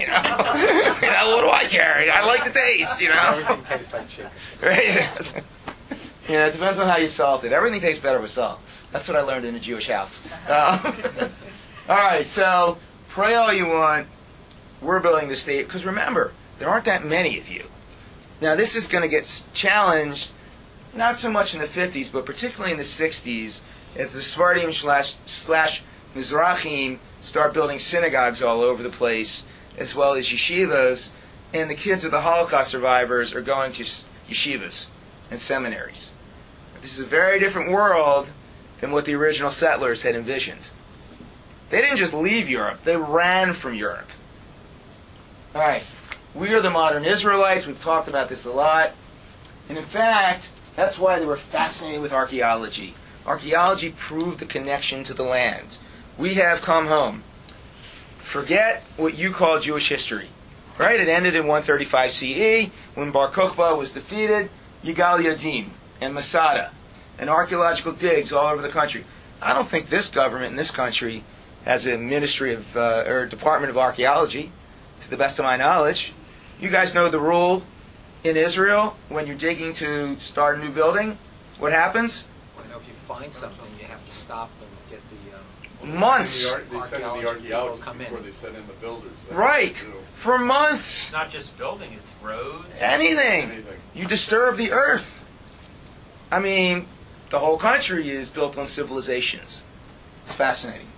do I care? I like the taste, Everything tastes like chicken. Right? It depends on how you salt it. Everything tastes better with salt. That's what I learned in a Jewish house. All right, so pray all you want. We're building the state. Because remember, there aren't that many of you. Now, this is going to get challenged, not so much in the 50s, but particularly in the 60s, as the Sephardim slash Mizrahim start building synagogues all over the place, as well as yeshivas, and the kids of the Holocaust survivors are going to yeshivas and seminaries. This is a very different world than what the original settlers had envisioned. They didn't just leave Europe, they ran from Europe. All right, we are the modern Israelites. We've talked about this a lot. And in fact, that's why they were fascinated with archaeology. Archaeology proved the connection to the land. We have come home. Forget what you call Jewish history. Right? It ended in 135 CE when Bar Kokhba was defeated, Yigal Yadin and Masada, and archaeological digs all over the country. I don't think this government in this country has a ministry of or a department of archaeology, to the best of my knowledge. You guys know the rule in Israel when you're digging to start a new building. What happens? Well, I know if you find something, you have to stop and get the months. They send in the archaeologists people come in. before they send in the builders. That's Right. what they do. For months. It's not just building, it's roads. Anything. You disturb the earth. I mean, the whole country is built on civilizations. It's fascinating.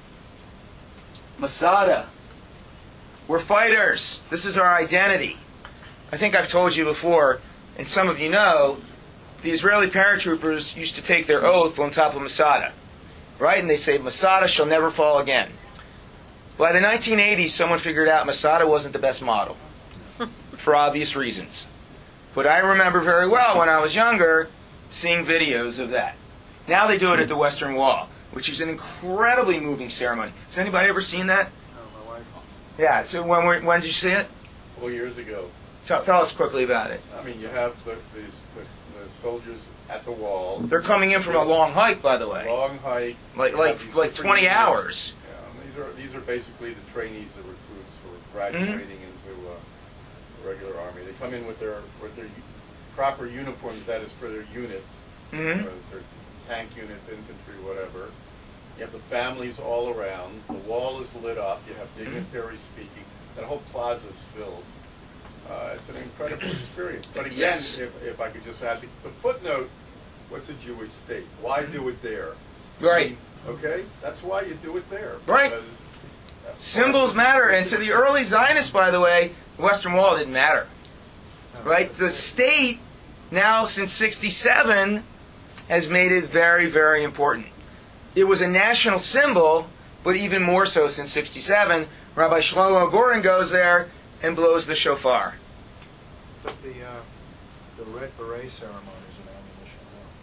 Masada. We're fighters. This is our identity. I think I've told you before, and some of you know, the Israeli paratroopers used to take their oath on top of Masada. Right? And they say, Masada shall never fall again. By the 1980s, someone figured out Masada wasn't the best model. For obvious reasons. But I remember very well when I was younger, seeing videos of that. Now they do it at the Western Wall, which is an incredibly moving ceremony. Has anybody ever seen that? No, my wife. Yeah. So when did you see it? 4 years ago. Tell us quickly about it. I mean, you have the soldiers at the wall. They're coming in from a long hike, by the way. Long hike. Like You have these 20 different hours. Yeah, and these are basically the trainees, the recruits who are graduating into the regular army. They come in with their proper uniforms, that is for their units, Mhm. their tank units, infantry, whatever. You have the families all around. The wall is lit up. You have dignitaries speaking. That whole plaza is filled. It's an incredible experience. But again, Yes. if I could just add the footnote, what's a Jewish state? Why do it there? Right. Okay? That's why you do it there. Right. because that's Symbols matter, and to the early Zionists, by the way, the Western Wall didn't matter. Right? The state, now since 67, has made it very, very important. It was a national symbol, but even more so since 67. Rabbi Shlomo Goren goes there and blows the shofar. But the Red Beret ceremony is an ammunition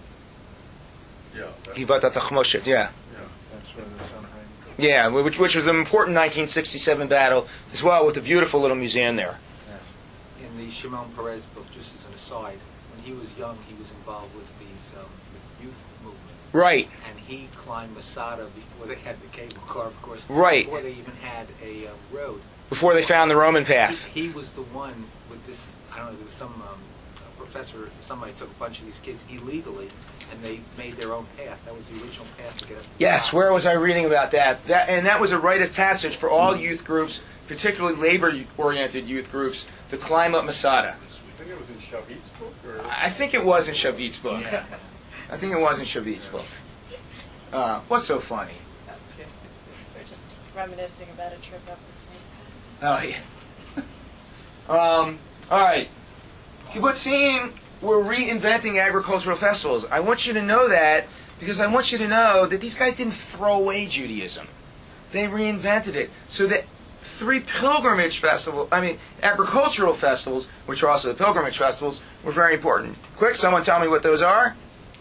war. Yeah. Givat HaTachmoshet, yeah. That's where there's something. Yeah, which was an important 1967 battle as well, with a beautiful little museum there. In the Shimon Peres book, just as an aside, when he was young, he was involved with these with youth movement. Right. And he climbed Masada before they had the cable car, of course. Right. Before they even had a road. Before they found the Roman path. He was the one with this, I don't know, there was some professor, somebody took a bunch of these kids illegally, and they made their own path. That was the original path to get up to the Yes, top. where was I reading about that? And that was a rite of passage for all youth groups, particularly labor-oriented youth groups, to climb up Masada. I think it was in Shavit's book? Or? I think it was in Shavit's book. Yeah. I think it was in Shavit's book. What's so funny? We're just reminiscing about a trip up the snake path. Oh, yeah. All right. Kibbutzim, we're reinventing agricultural festivals. I want you to know that because I want you to know that these guys didn't throw away Judaism. They reinvented it. So that 3 agricultural festivals, which are also the pilgrimage festivals, were very important. Quick, someone tell me what those are?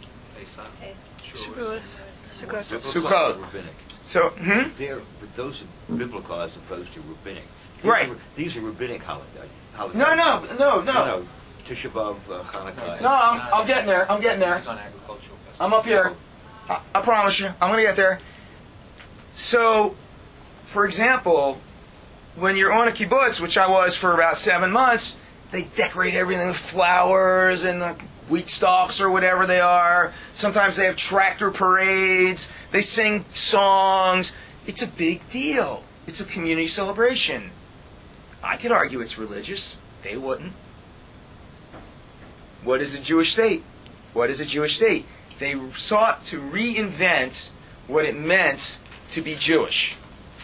Shavuos. Sukkot. Sukkot. Rabbinic. So, But those are biblical as opposed to rabbinic. Right. These are rabbinic holidays. No. Tisha B'Av, Hanukkah. No, I'm getting there. I'm getting there. He's on agricultural festivals. I'm up here. I promise you. I'm going to get there. So, for example, when you're on a kibbutz, which I was for about 7 months, they decorate everything with flowers and the wheat stalks or whatever they are. Sometimes they have tractor parades. They sing songs. It's a big deal. It's a community celebration. I could argue it's religious. They wouldn't. What is a Jewish state? What is a Jewish state? They sought to reinvent what it meant to be Jewish.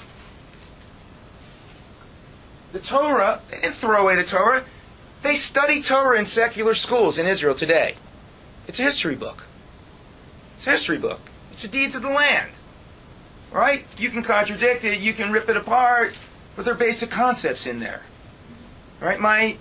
The Torah, they didn't throw away the Torah. They study Torah in secular schools in Israel today. It's a history book. It's a history book. It's a deeds of the land. Right? You can contradict it, you can rip it apart, but there are basic concepts in there. Right? My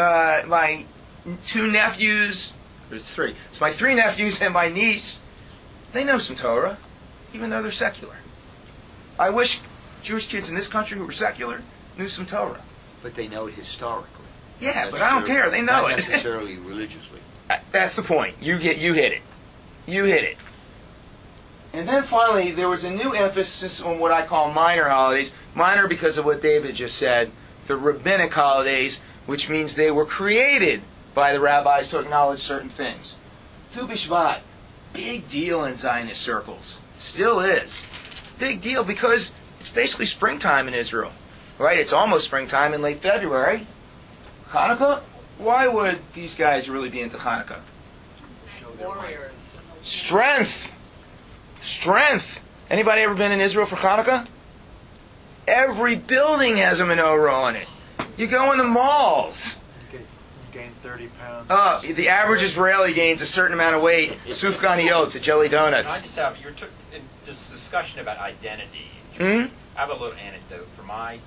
2 nephews, it's 3. It's my 3 nephews and my niece. They know some Torah, even though they're secular. I wish Jewish kids in this country who were secular knew some Torah. But they know it historically. Yeah, Not but I don't care. They know not it. necessarily religiously. That's the point. You hit it. You hit it. And then finally, there was a new emphasis on what I call minor holidays. Minor because of what David just said. The rabbinic holidays, which means they were created by the rabbis to acknowledge certain things. Tu B'Shvat, big deal in Zionist circles. Still is. Big deal because it's basically springtime in Israel. Right? It's almost springtime in late February. Hanukkah? Why would these guys really be into Hanukkah? Warriors. Strength. Strength. Anybody ever been in Israel for Hanukkah? Every building has a menorah on it. You go in the malls. You gain 30 pounds. The average Israeli gains a certain amount of weight. Sufganiyot, the jelly I donuts. just have in this discussion about identity. Hmm? I have a little anecdote from my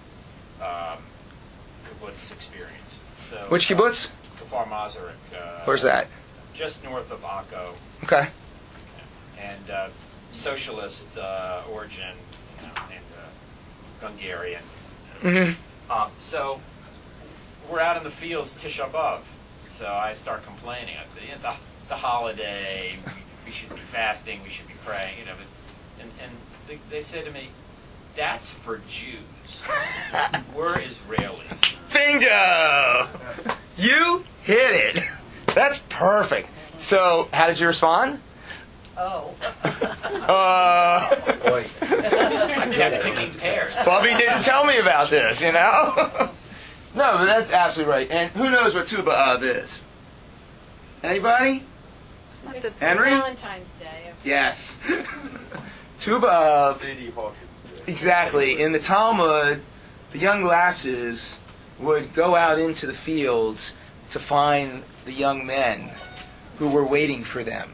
kibbutz experience. So, Which kibbutz? Kfar Masaryk. Where's that? Just north of Akko. Okay. And socialist origin, and Hungarian. Mm-hmm. So we're out in the fields, Tisha B'Av. So I start complaining. I say, it's a holiday. We should be fasting. We should be praying. And they say to me, that's for Jews. We're Israelis. Bingo! You hit it. That's perfect. So, how did you respond? Oh. I kept picking pears. Bubby didn't tell me about this, you know? No, but that's absolutely right. And who knows what Tu B'Av is? Anybody? It's Henry? Valentine's Day. Yes. Tu B'Av. Exactly. In the Talmud, the young lasses would go out into the fields to find the young men who were waiting for them.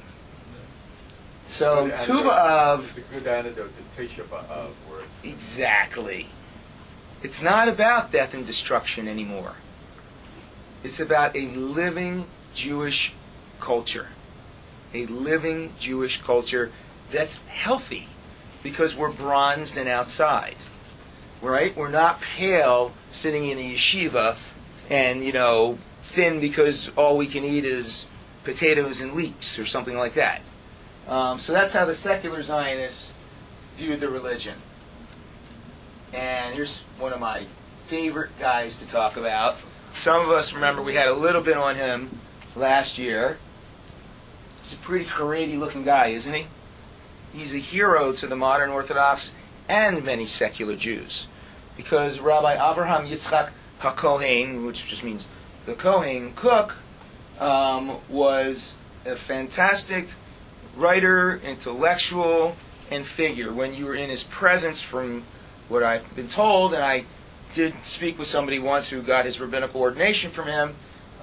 So Tu B'Av. It's a good antidote to Tisha B'Av. Exactly. It's not about death and destruction anymore. It's about a living Jewish culture. A living Jewish culture that's healthy because we're bronzed and outside. Right? We're not pale sitting in a yeshiva and, thin because all we can eat is potatoes and leeks or something like that. So that's how the secular Zionists viewed the religion. And here's one of my favorite guys to talk about. Some of us remember we had a little bit on him last year. He's a pretty Haredi looking guy, isn't he? He's a hero to the modern Orthodox and many secular Jews. Because Rabbi Abraham Yitzchak HaKohen, which just means the Kohen cook, was a fantastic writer, intellectual, and figure. When you were in his presence, from what I've been told, and I did speak with somebody once who got his rabbinical ordination from him,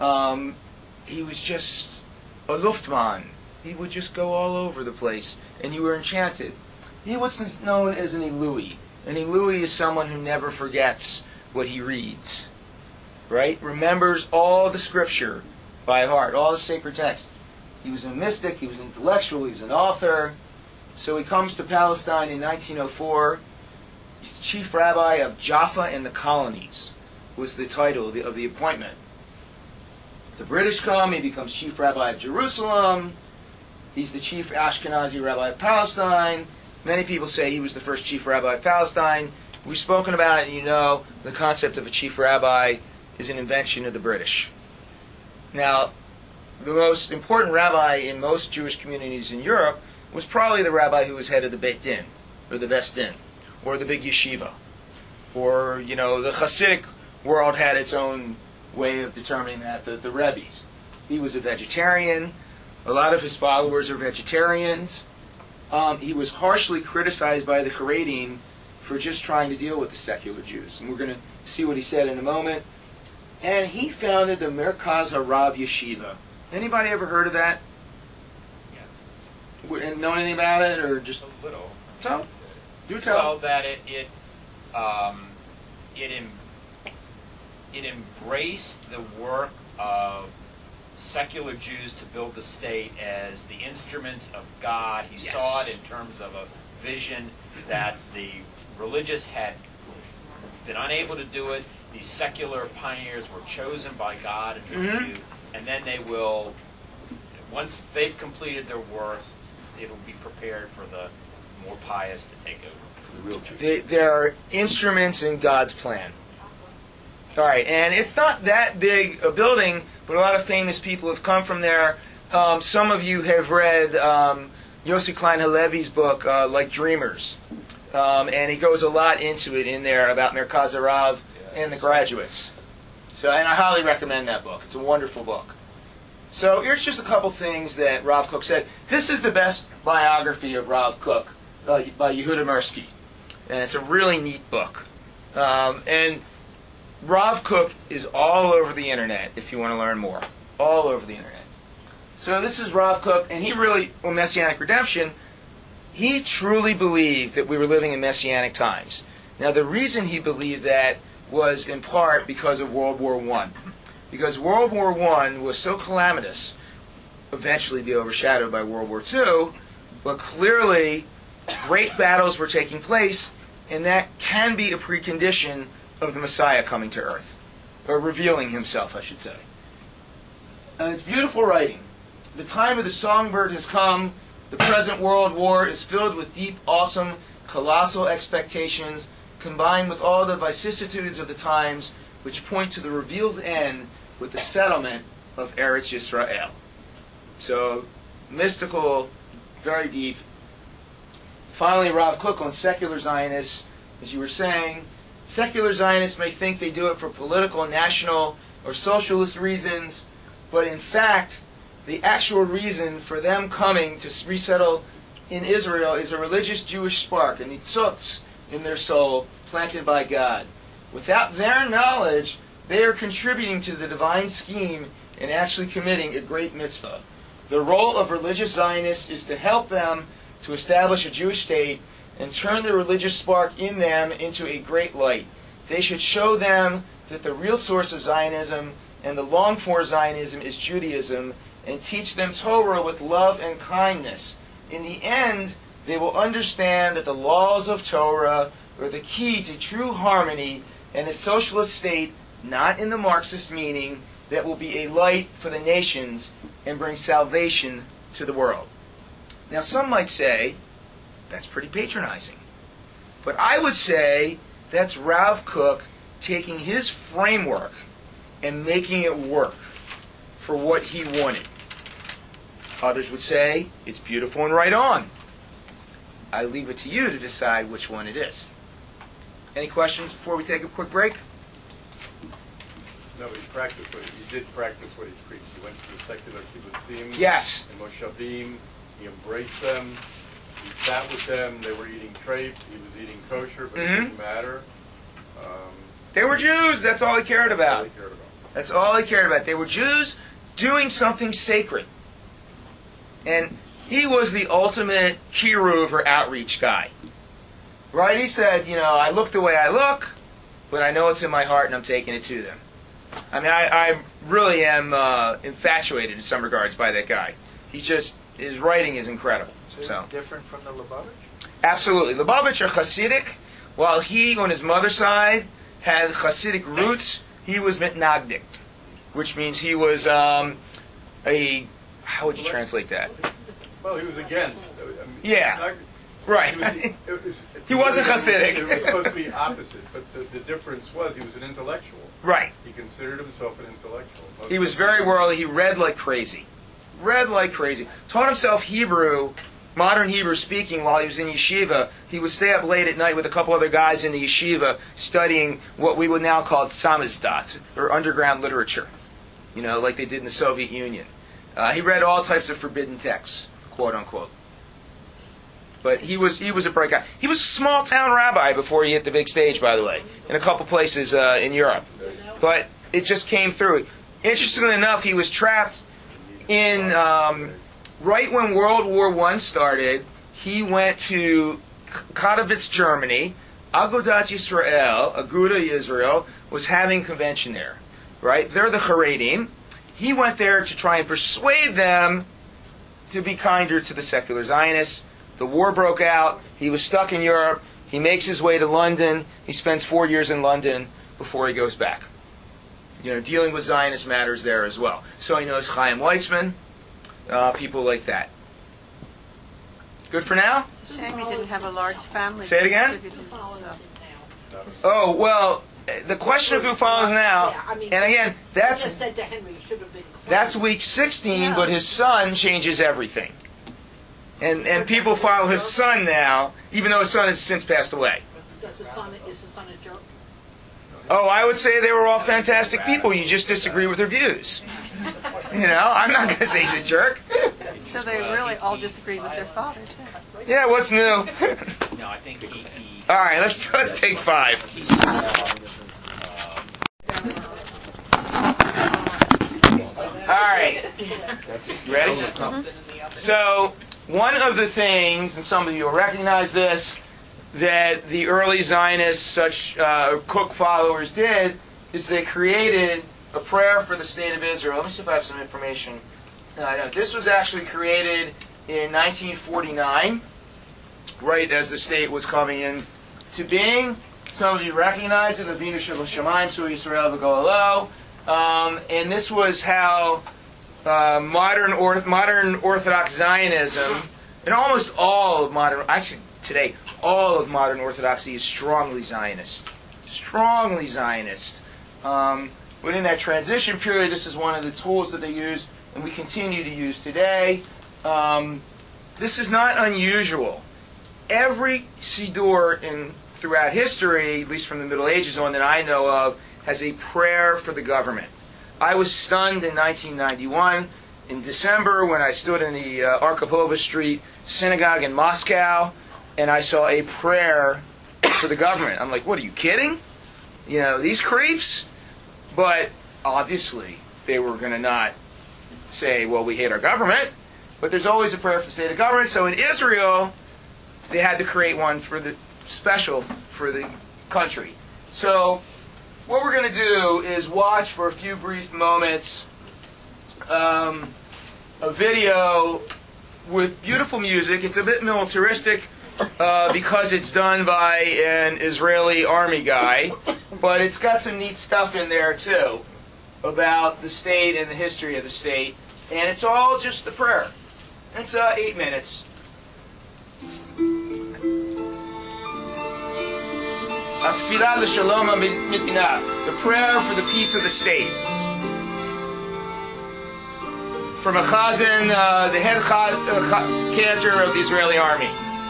he was just a Luftmann. He would just go all over the place, and you were enchanted. He was known as an Elui. An Elui is someone who never forgets what he reads. Right? Remembers all the scripture by heart, all the sacred text. He was a mystic, he was an intellectual, he was an author. So he comes to Palestine in 1904. He's chief rabbi of Jaffa and the colonies, was the title of the appointment. The British come, he becomes chief rabbi of Jerusalem. He's the chief Ashkenazi rabbi of Palestine. Many people say he was the first chief rabbi of Palestine. We've spoken about it, and the concept of a chief rabbi is an invention of the British. Now, the most important rabbi in most Jewish communities in Europe was probably the rabbi who was head of the Beit Din, or the Best Din, or the big yeshiva. Or, the Hasidic world had its own way of determining that, the Rebbes. He was a vegetarian. A lot of his followers are vegetarians. He was harshly criticized by the Haredim for just trying to deal with the secular Jews. And we're going to see what he said in a moment. And he founded the Merkaz HaRav Yeshiva. Anybody ever heard of that? Yes. And know anything about it, or just a little? Tell. Do tell. Well, that it embraced the work of secular Jews to build the state as the instruments of God. He saw it in terms of a vision that the religious had been unable to do it, these secular pioneers were chosen by God and Mhm. you, and then they will, once they've completed their work, it will be prepared for the more pious to take over. The real Jews. They're instruments in God's plan. All right, and it's not that big a building, but a lot of famous people have come from there. Some of you have read Yossi Klein Halevi's book, like Dreamers, and he goes a lot into it in there about Merkaz Harav and the graduates. So, and I highly recommend that book. It's a wonderful book. So here's just a couple things that Rav Kook said. This is the best biography of Rav Kook by Yehuda Mirsky, and it's a really neat book. And Rav Kook is all over the internet if you want to learn more. All over the internet. So this is Rav Kook, and he really, on Messianic Redemption, he truly believed that we were living in Messianic times. Now the reason he believed that was in part because of World War I. Because World War I was so calamitous, eventually be overshadowed by World War II, but clearly great battles were taking place, and that can be a precondition of the Messiah coming to earth, or revealing himself, I should say. And it's beautiful writing. The time of the songbird has come. The present world war is filled with deep, awesome, colossal expectations, combined with all the vicissitudes of the times, which point to the revealed end with the settlement of Eretz Yisrael. So, mystical, very deep. Finally, Rav Kook on secular Zionists, as you were saying, secular Zionists may think they do it for political, national, or socialist reasons, but in fact, the actual reason for them coming to resettle in Israel is a religious Jewish spark, a nitzutz in their soul, planted by God. Without their knowledge, they are contributing to the divine scheme and actually committing a great mitzvah. The role of religious Zionists is to help them to establish a Jewish state and turn the religious spark in them into a great light. They should show them that the real source of Zionism and the longed-for Zionism is Judaism, and teach them Torah with love and kindness. In the end, they will understand that the laws of Torah are the key to true harmony and a socialist state, not in the Marxist meaning, that will be a light for the nations and bring salvation to the world. Now, some might say, that's pretty patronizing. But I would say that's Rav Kook taking his framework and making it work for what he wanted. Others would say, it's beautiful and right on. I leave it to you to decide which one it is. Any questions before we take a quick break? No, he did practice what he preached. He went to the secular kibbutzim Yes. and moshavim. He embraced them. He sat with them. They were eating treif. He was eating kosher, but it didn't matter. They were Jews. That's all he cared about. That's all he cared about. They were Jews doing something sacred. And he was the ultimate kiruv or outreach guy. Right? He said, I look the way I look, but I know it's in my heart and I'm taking it to them. I mean, I really am infatuated in some regards by that guy. His writing is incredible. So different from the Lubavitch? Absolutely. Lubavitch are Hasidic, while he, on his mother's side, had Hasidic roots. He was mitnagdik, which means he was how would you translate that? Well, he was against. Yeah. Right. He wasn't Hasidic. It was supposed to be opposite, but the difference was he was an intellectual. Right. He considered himself an intellectual. He was very worldly. He read like crazy. Taught himself Hebrew, modern Hebrew speaking, while he was in yeshiva. He would stay up late at night with a couple other guys in the yeshiva studying what we would now call samizdat, or underground literature, like they did in the Soviet Union. He read all types of forbidden texts, quote unquote. But he was a bright guy. He was a small town rabbi before he hit the big stage, by the way, in a couple places in Europe. But it just came through. Interestingly enough, he was trapped in right when World War I started. He went to Katowice, Germany. Agudat Yisrael, Aguda Yisrael, was having convention there. Right? They're the Haredim. He went there to try and persuade them to be kinder to the secular Zionists. The war broke out. He was stuck in Europe. He makes his way to London. He spends 4 years in London before he goes back. Dealing with Zionist matters there as well. So he knows Chaim Weizmann, people like that. Good for now? It's a shame he didn't have a large family. Say it again? Oh, well, the question of who follows now, and again, that's week 16, but his son changes everything. And people follow his son now, even though his son has since passed away. Is the son a jerk? Oh, I would say they were all fantastic people. You just disagree with their views. I'm not going to say he's a jerk. So they really all disagree with their father, too. Yeah, what's new? No, I think he all right, let's take 5. All right. You ready? So, one of the things, and some of you will recognize this, that the early Zionists, such Kook followers, did is they created a prayer for the state of Israel. Let me see if I have some information. This was actually created in 1949, right as the state was coming in to being. Some of you recognize it, Avinu Shemaim, Su Yisrael V'Go'alo. And this was how modern Orthodox Zionism, and almost all of modern, actually today, all of modern Orthodoxy is strongly Zionist. Strongly Zionist. But in that transition period, this is one of the tools that they used, and we continue to use today. This is not unusual. Every Siddur throughout history, at least from the Middle Ages on that I know of, has a prayer for the government. I was stunned in 1991, in December, when I stood in the Arkhipova Street synagogue in Moscow, and I saw a prayer for the government. I'm like, what, are you kidding? These creeps? But obviously, they were going to not say, well, we hate our government. But there's always a prayer for the state of government. So in Israel, they had to create one special for the country. So what we're going to do is watch for a few brief moments a video with beautiful music. It's a bit militaristic because it's done by an Israeli army guy, but it's got some neat stuff in there too about the state and the history of the state, and it's all just the prayer. It's 8 minutes. Atfilah l'shalom ha'medina, the prayer for the peace of the state. From a chazan, the head cantor of the Israeli army.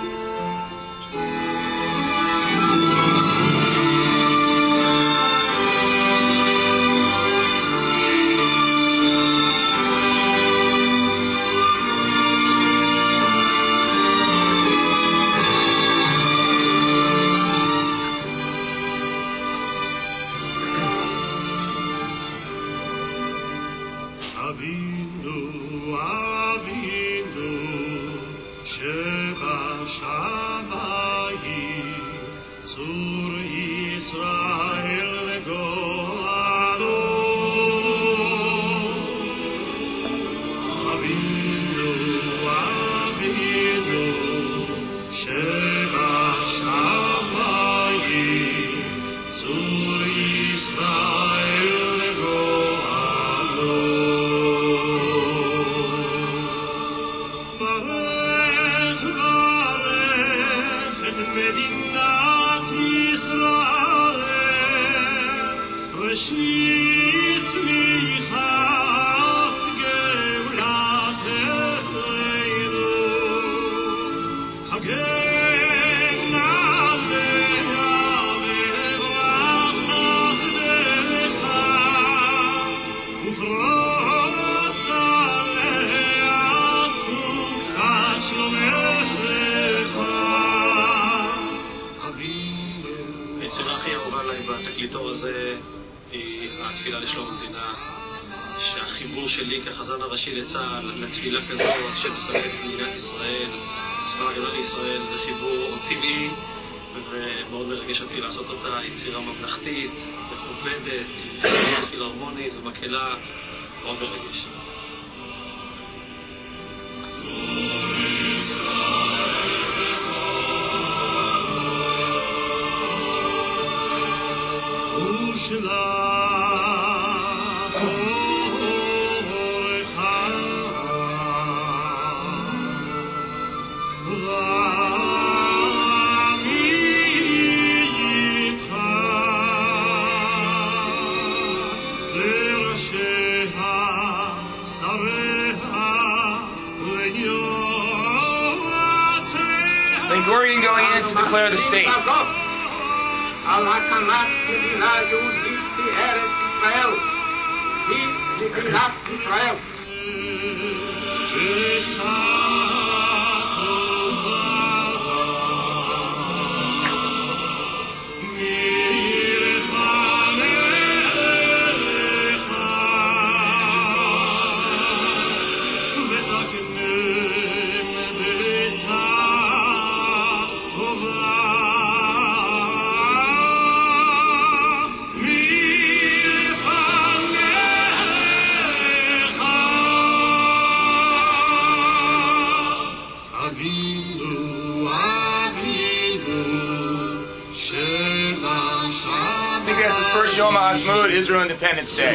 התפילה לשלום המדינה, שהחיבור שלי כחזן הראשי לצה"ל לתפילה כזאת שמסמלת את מדינת ישראל, צבא ההגנה לישראל, זה חיבור טבעי ומאוד מרגש אותי לעשות אותה יצירה ממלכתית, מכובדת, עם תפילה הרמונית ומקהלה, מאוד מרגש. Ben-Gurion going in to declare the state. על הקמת מדינה יהודית בארץ ישראל, היא מדינת ישראל. I think that's the first Yom HaAtzmaut, Israel Independence Day.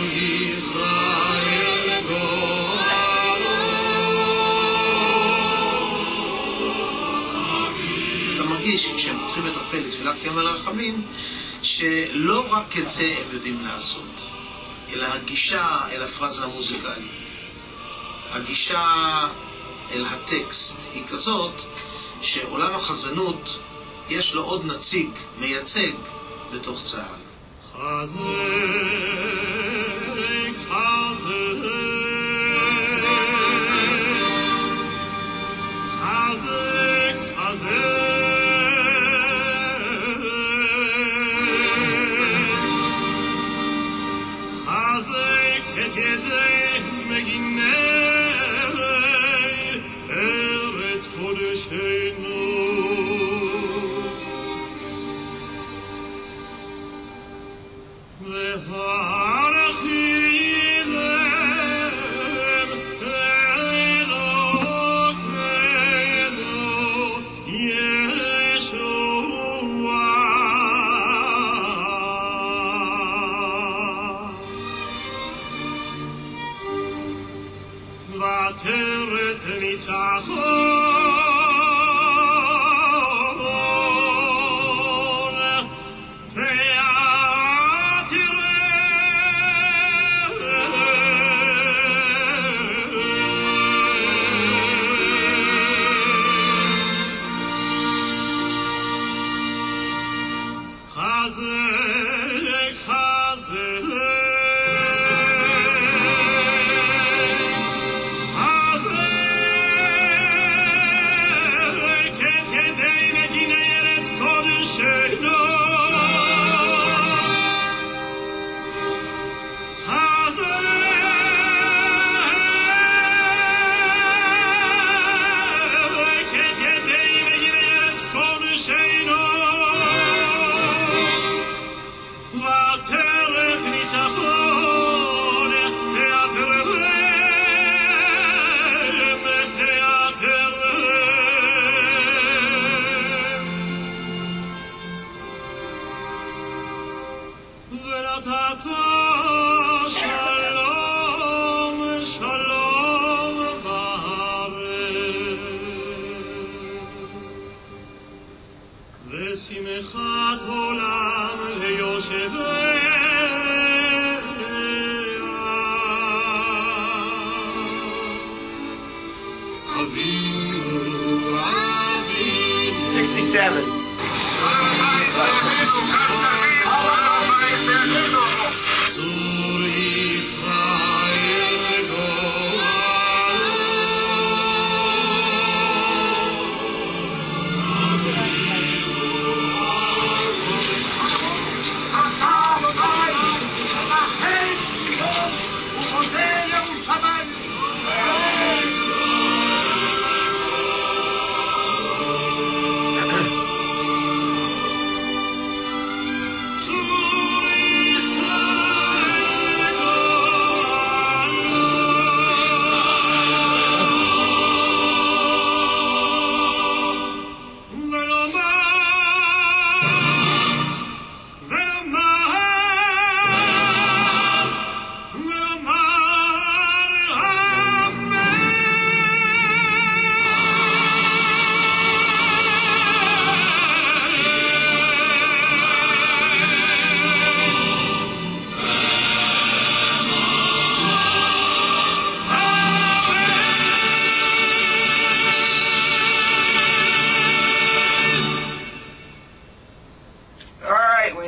אתה מרגיש כשהם פותחים את הפה לתפילת קמל הרחמים, שלא רק את זה הם יודעים לעשות, אלא הגישה אל הפרזה המוזיקלית, הגישה אל הטקסט היא כזאת שעולם החזנות יש לו עוד נציג, מייצג בתוך צה"ל.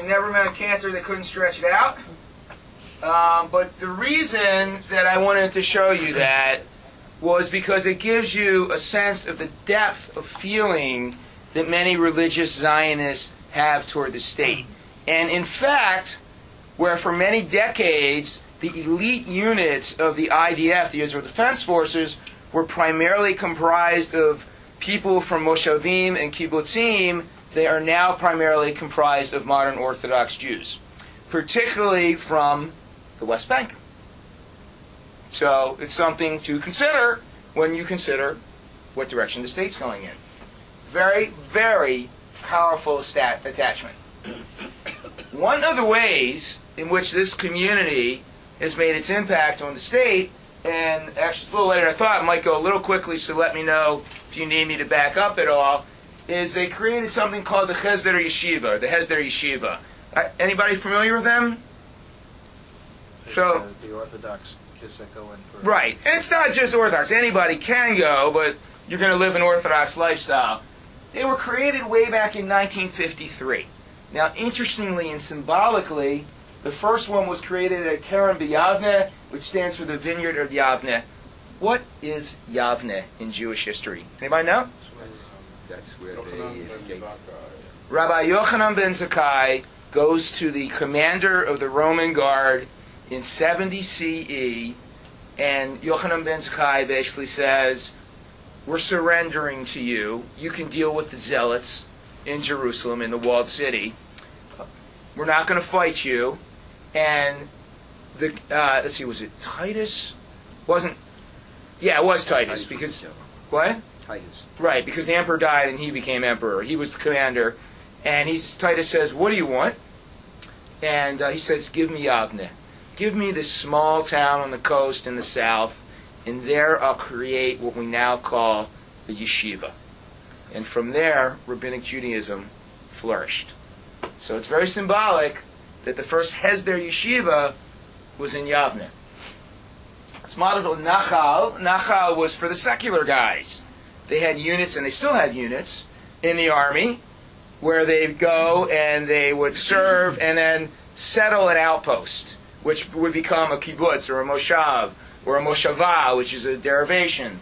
they never met a cantor that couldn't stretch it out. But the reason that I wanted to show you that was because it gives you a sense of the depth of feeling that many religious Zionists have toward the state. And in fact, where for many decades the elite units of the IDF, the Israel Defense Forces, were primarily comprised of people from Moshavim and Kibbutzim, they are now primarily comprised of modern Orthodox Jews, particularly from the West Bank. So it's something to consider when you consider what direction the state's going in. Very, very powerful attachment. One of the ways in which this community has made its impact on the state, and actually it's a little later than I thought, it might go a little quickly, so let me know if you need me to back up at all, is they created something called the Hesder Yeshiva, the Hesder Yeshiva. Anybody familiar with them? So the Orthodox kids that go in for... Right. And it's not just Orthodox. Anybody can go, but you're going to live an Orthodox lifestyle. They were created way back in 1953. Now, interestingly and symbolically, the first one was created at Kerem B'Yavne, which stands for the Vineyard of Yavne. What is Yavne in Jewish history? Anybody know? That's where they escaped. Rabbi Yochanan ben Zakkai goes to the commander of the Roman Guard in 70 CE, and Yochanan ben Zakkai basically says, we're surrendering to you. You can deal with the zealots in Jerusalem, in the walled city. We're not going to fight you. And the let's see, was it Titus? Wasn't? Yeah, it was Titus. Because what? Titus. Right, because the emperor died and he became emperor. He was the commander, and Titus says, "What do you want?" And he says, "Give me Yavne. Give me this small town on the coast in the south, and there I'll create what we now call the yeshiva." And from there, Rabbinic Judaism flourished. So it's very symbolic that the first Hesder Yeshiva was in Yavne. It's modeled on Nachal. Nachal was for the secular guys. They had units, and they still had units, in the army, where they'd go and they would serve and then settle an outpost, which would become a kibbutz or a moshav or a moshava, which is a derivation.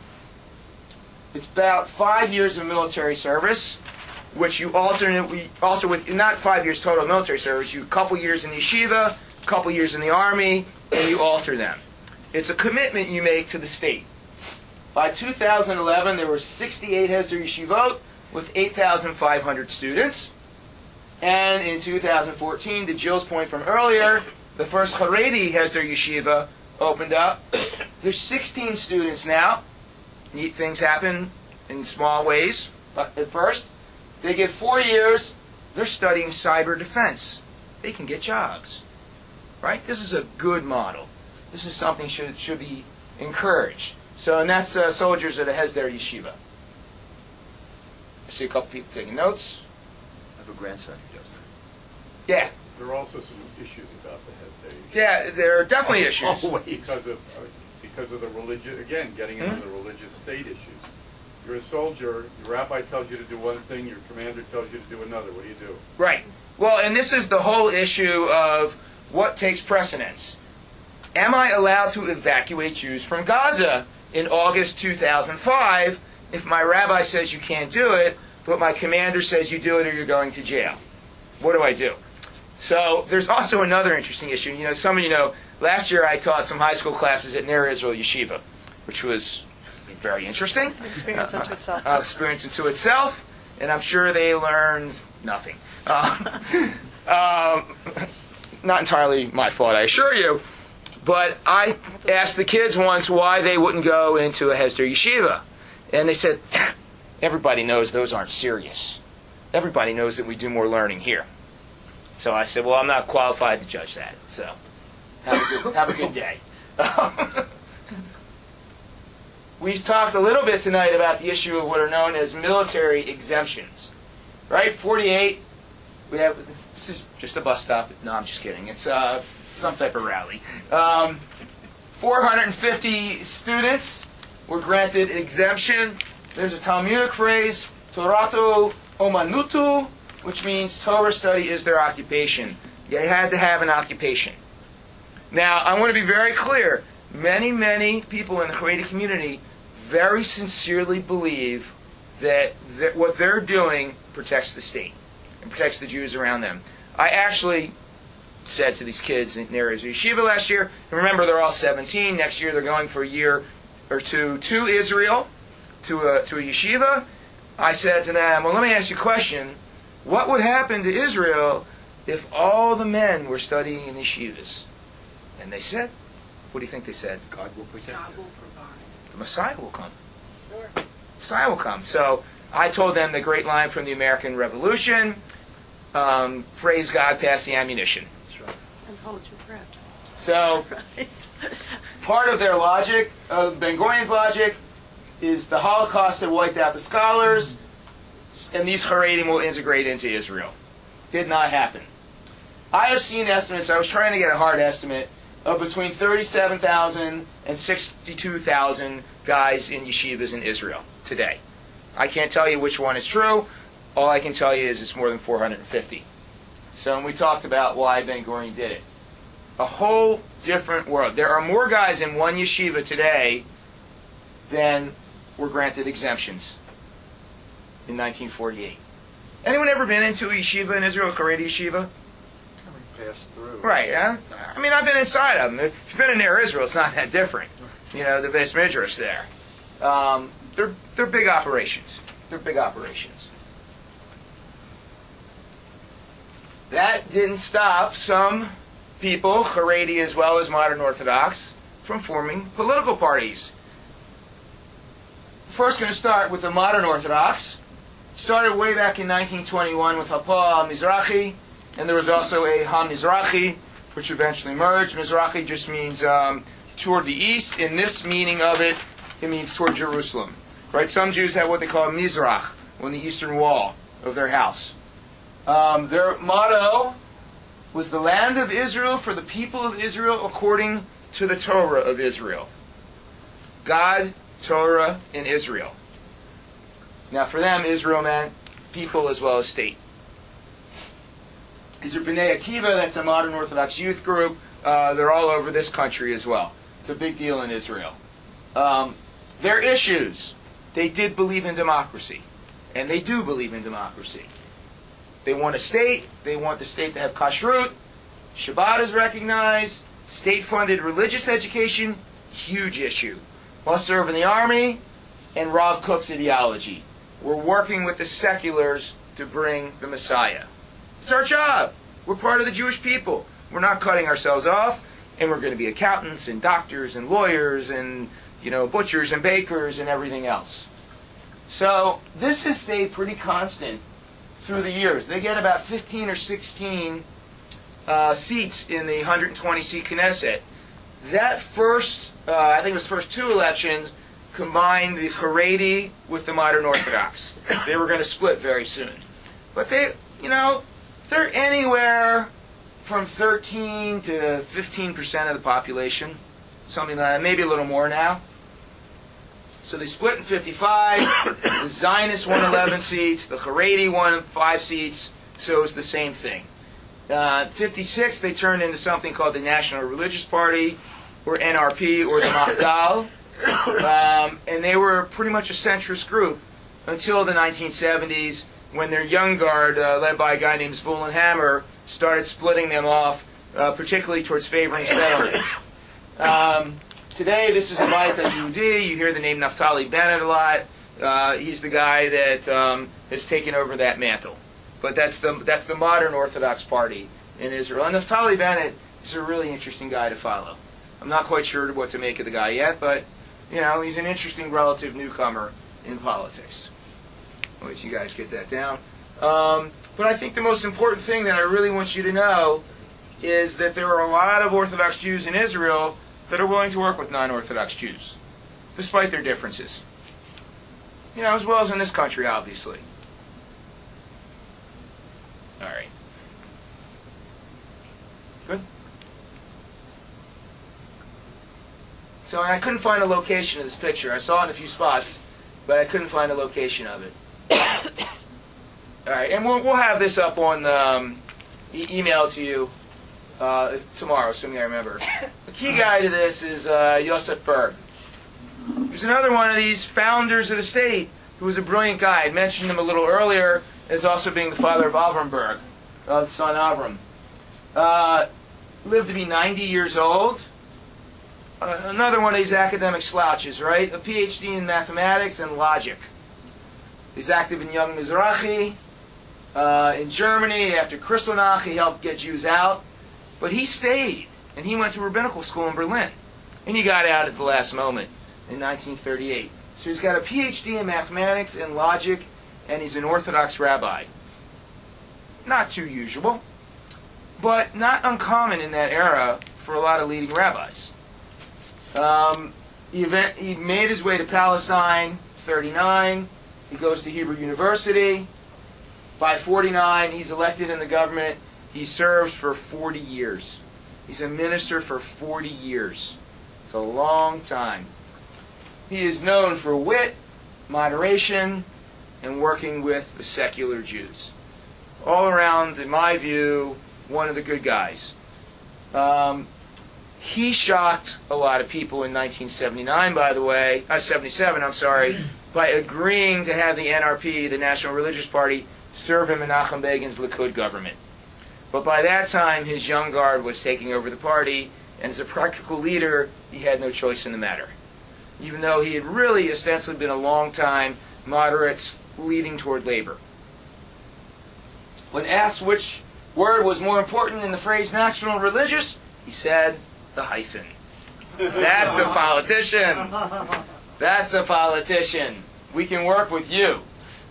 It's about 5 years of military service, which you alter with, not 5 years total military service, you a couple years in the yeshiva, a couple years in the army, and you alter them. It's a commitment you make to the state. By 2011, there were 68 Hesder Yeshivot with 8,500 students. And in 2014, to Jill's point from earlier, the first Haredi Hesder Yeshiva opened up. There's 16 students now. Neat things happen in small ways. But at first, they get 4 years. They're studying cyber defense. They can get jobs. Right? This is a good model. This is something should be encouraged. So, and that's soldiers at a Hesder Yeshiva. I see a couple people taking notes. I have a grandson, Justin. Yeah. There are also some issues about the Hesder Yeshiva. Yeah, there are definitely issues. Because of the religious, again, getting into the religious state issues. You're a soldier, your rabbi tells you to do one thing, your commander tells you to do another. What do you do? Right. Well, and this is the whole issue of what takes precedence. Am I allowed to evacuate Jews from Gaza in August 2005 if my rabbi says you can't do it, but my commander says you do it or you're going to jail? What do I do? So there's also another interesting issue. You know, some of you know, last year I taught some high school classes at Ner Israel Yeshiva, which was very interesting. Experience unto itself. Experience unto itself, and I'm sure they learned nothing. Not entirely my fault, I assure you. But I asked the kids once why they wouldn't go into a Hesder Yeshiva. And they said, everybody knows those aren't serious. Everybody knows that we do more learning here. So I said, well, I'm not qualified to judge that. So have a good day. We've talked a little bit tonight about the issue of what are known as military exemptions. Right? 48, we have, this is just a bus stop. No, I'm just kidding. It's some type of rally. 450 students were granted exemption. There's a Talmudic phrase, Toratu Omanutu, which means Torah study is their occupation. You had to have an occupation. Now, I want to be very clear. Many, many people in the Haredi community very sincerely believe that what they're doing protects the state and protects the Jews around them. I actually said to these kids in Ner Ezra Yeshiva last year, and remember they're all 17, next year they're going for a year or two to Israel, to a yeshiva. I said to them, well, let me ask you a question. What would happen to Israel if all the men were studying in yeshivas? And they said, what do you think they said? God will protect us. The Messiah will come. Messiah will come. So I told them the great line from the American Revolution, praise God, pass the ammunition. That's right. And hold your breath. So part of their logic, Ben Gurion's logic, is the Holocaust had wiped out the scholars, and these Haredim will integrate into Israel. Did not happen. I have seen estimates, I was trying to get a hard estimate, of between 37,000 and 62,000 guys in yeshivas in Israel today. I can't tell you which one is true. All I can tell you is it's more than 450. So we talked about why Ben Gurion did it. A whole different world. There are more guys in one yeshiva today than were granted exemptions in 1948. Anyone ever been into a yeshiva in Israel, a Haredi yeshiva? Passed through. Right, yeah. I mean, I've been inside of them. If you've been in Ner Israel, it's not that different. You know, the Beis Midrash there. They're big operations. They're big operations. That didn't stop some people, Haredi as well as modern Orthodox, from forming political parties. First, going to start with the modern Orthodox. Started way back in 1921 with Hapa'ah Mizrachi. And there was also a Ha-Mizrachi, which eventually merged. Mizrachi just means toward the east. In this meaning of it, it means toward Jerusalem. Right? Some Jews have what they call Mizrach, on the eastern wall of their house. Their motto was the land of Israel for the people of Israel according to the Torah of Israel. God, Torah, and Israel. Now for them, Israel meant people as well as state. These are B'nai Akiva, that's a modern Orthodox youth group. They're all over this country as well. It's a big deal in Israel. Their issues, they did believe in democracy. And they do believe in democracy. They want a state. They want the state to have kashrut. Shabbat is recognized. State-funded religious education, huge issue. Must serve in the army. And Rav Kook's ideology. We're working with the seculars to bring the Messiah. It's our job. We're part of the Jewish people. We're not cutting ourselves off, and we're going to be accountants and doctors and lawyers and, butchers and bakers and everything else. So this has stayed pretty constant through the years. They get about 15 or 16 seats in the 120-seat Knesset. That first, I think it was the first two elections, combined the Haredi with the modern Orthodox. They were going to split very soon. But they, they're anywhere from 13 to 15% of the population. Something like that, maybe a little more now. So they split in 55. The Zionists won 11 seats. The Haredi won 5 seats. So it's the same thing. 56, they turned into something called the National Religious Party, or NRP, or the Mafdal. And they were pretty much a centrist group until the 1970s, when their young guard, led by a guy named Zvulun Hammer, started splitting them off, particularly towards favoring settlements. Today, this is a Bayit Yehudi. You hear the name Naftali Bennett a lot. He's the guy that has taken over that mantle. But that's the modern Orthodox party in Israel. And Naftali Bennett is a really interesting guy to follow. I'm not quite sure what to make of the guy yet, but he's an interesting relative newcomer in politics. I'll let you guys get that down. But I think the most important thing that I really want you to know is that there are a lot of Orthodox Jews in Israel that are willing to work with non-Orthodox Jews, despite their differences. As well as in this country, obviously. All right. Good? So I couldn't find a location of this picture. I saw it in a few spots, but I couldn't find a location of it. All right, and we'll have this up on email to you tomorrow, assuming I remember. The key guy to this is Joseph Berg. He's another one of these founders of the state who was a brilliant guy. I mentioned him a little earlier as also being the father of Avram Berg, the son Avram. Lived to be 90 years old. Another one of these academic slouches, right? A PhD in mathematics and logic. He's active in Young Mizrahi. In Germany, after Kristallnacht, he helped get Jews out. But he stayed, and he went to rabbinical school in Berlin. And he got out at the last moment in 1938. So he's got a PhD in mathematics and logic, and he's an Orthodox rabbi. Not too usual, but not uncommon in that era for a lot of leading rabbis. He made his way to Palestine, 39. He goes to Hebrew University. By 49, he's elected in the government. He serves for 40 years. He's a minister for 40 years. It's a long time. He is known for wit, moderation, and working with the secular Jews. All around, in my view, one of the good guys. He shocked a lot of people in 1979, by the way, 77, I'm sorry, by agreeing to have the NRP, the National Religious Party, serve in Menachem Begin's Likud government. But by that time, his young guard was taking over the party, and as a practical leader, he had no choice in the matter. Even though he had really ostensibly been a long-time moderates leading toward labor. When asked which word was more important in the phrase national religious, he said, the hyphen. That's a politician. That's a politician. We can work with you.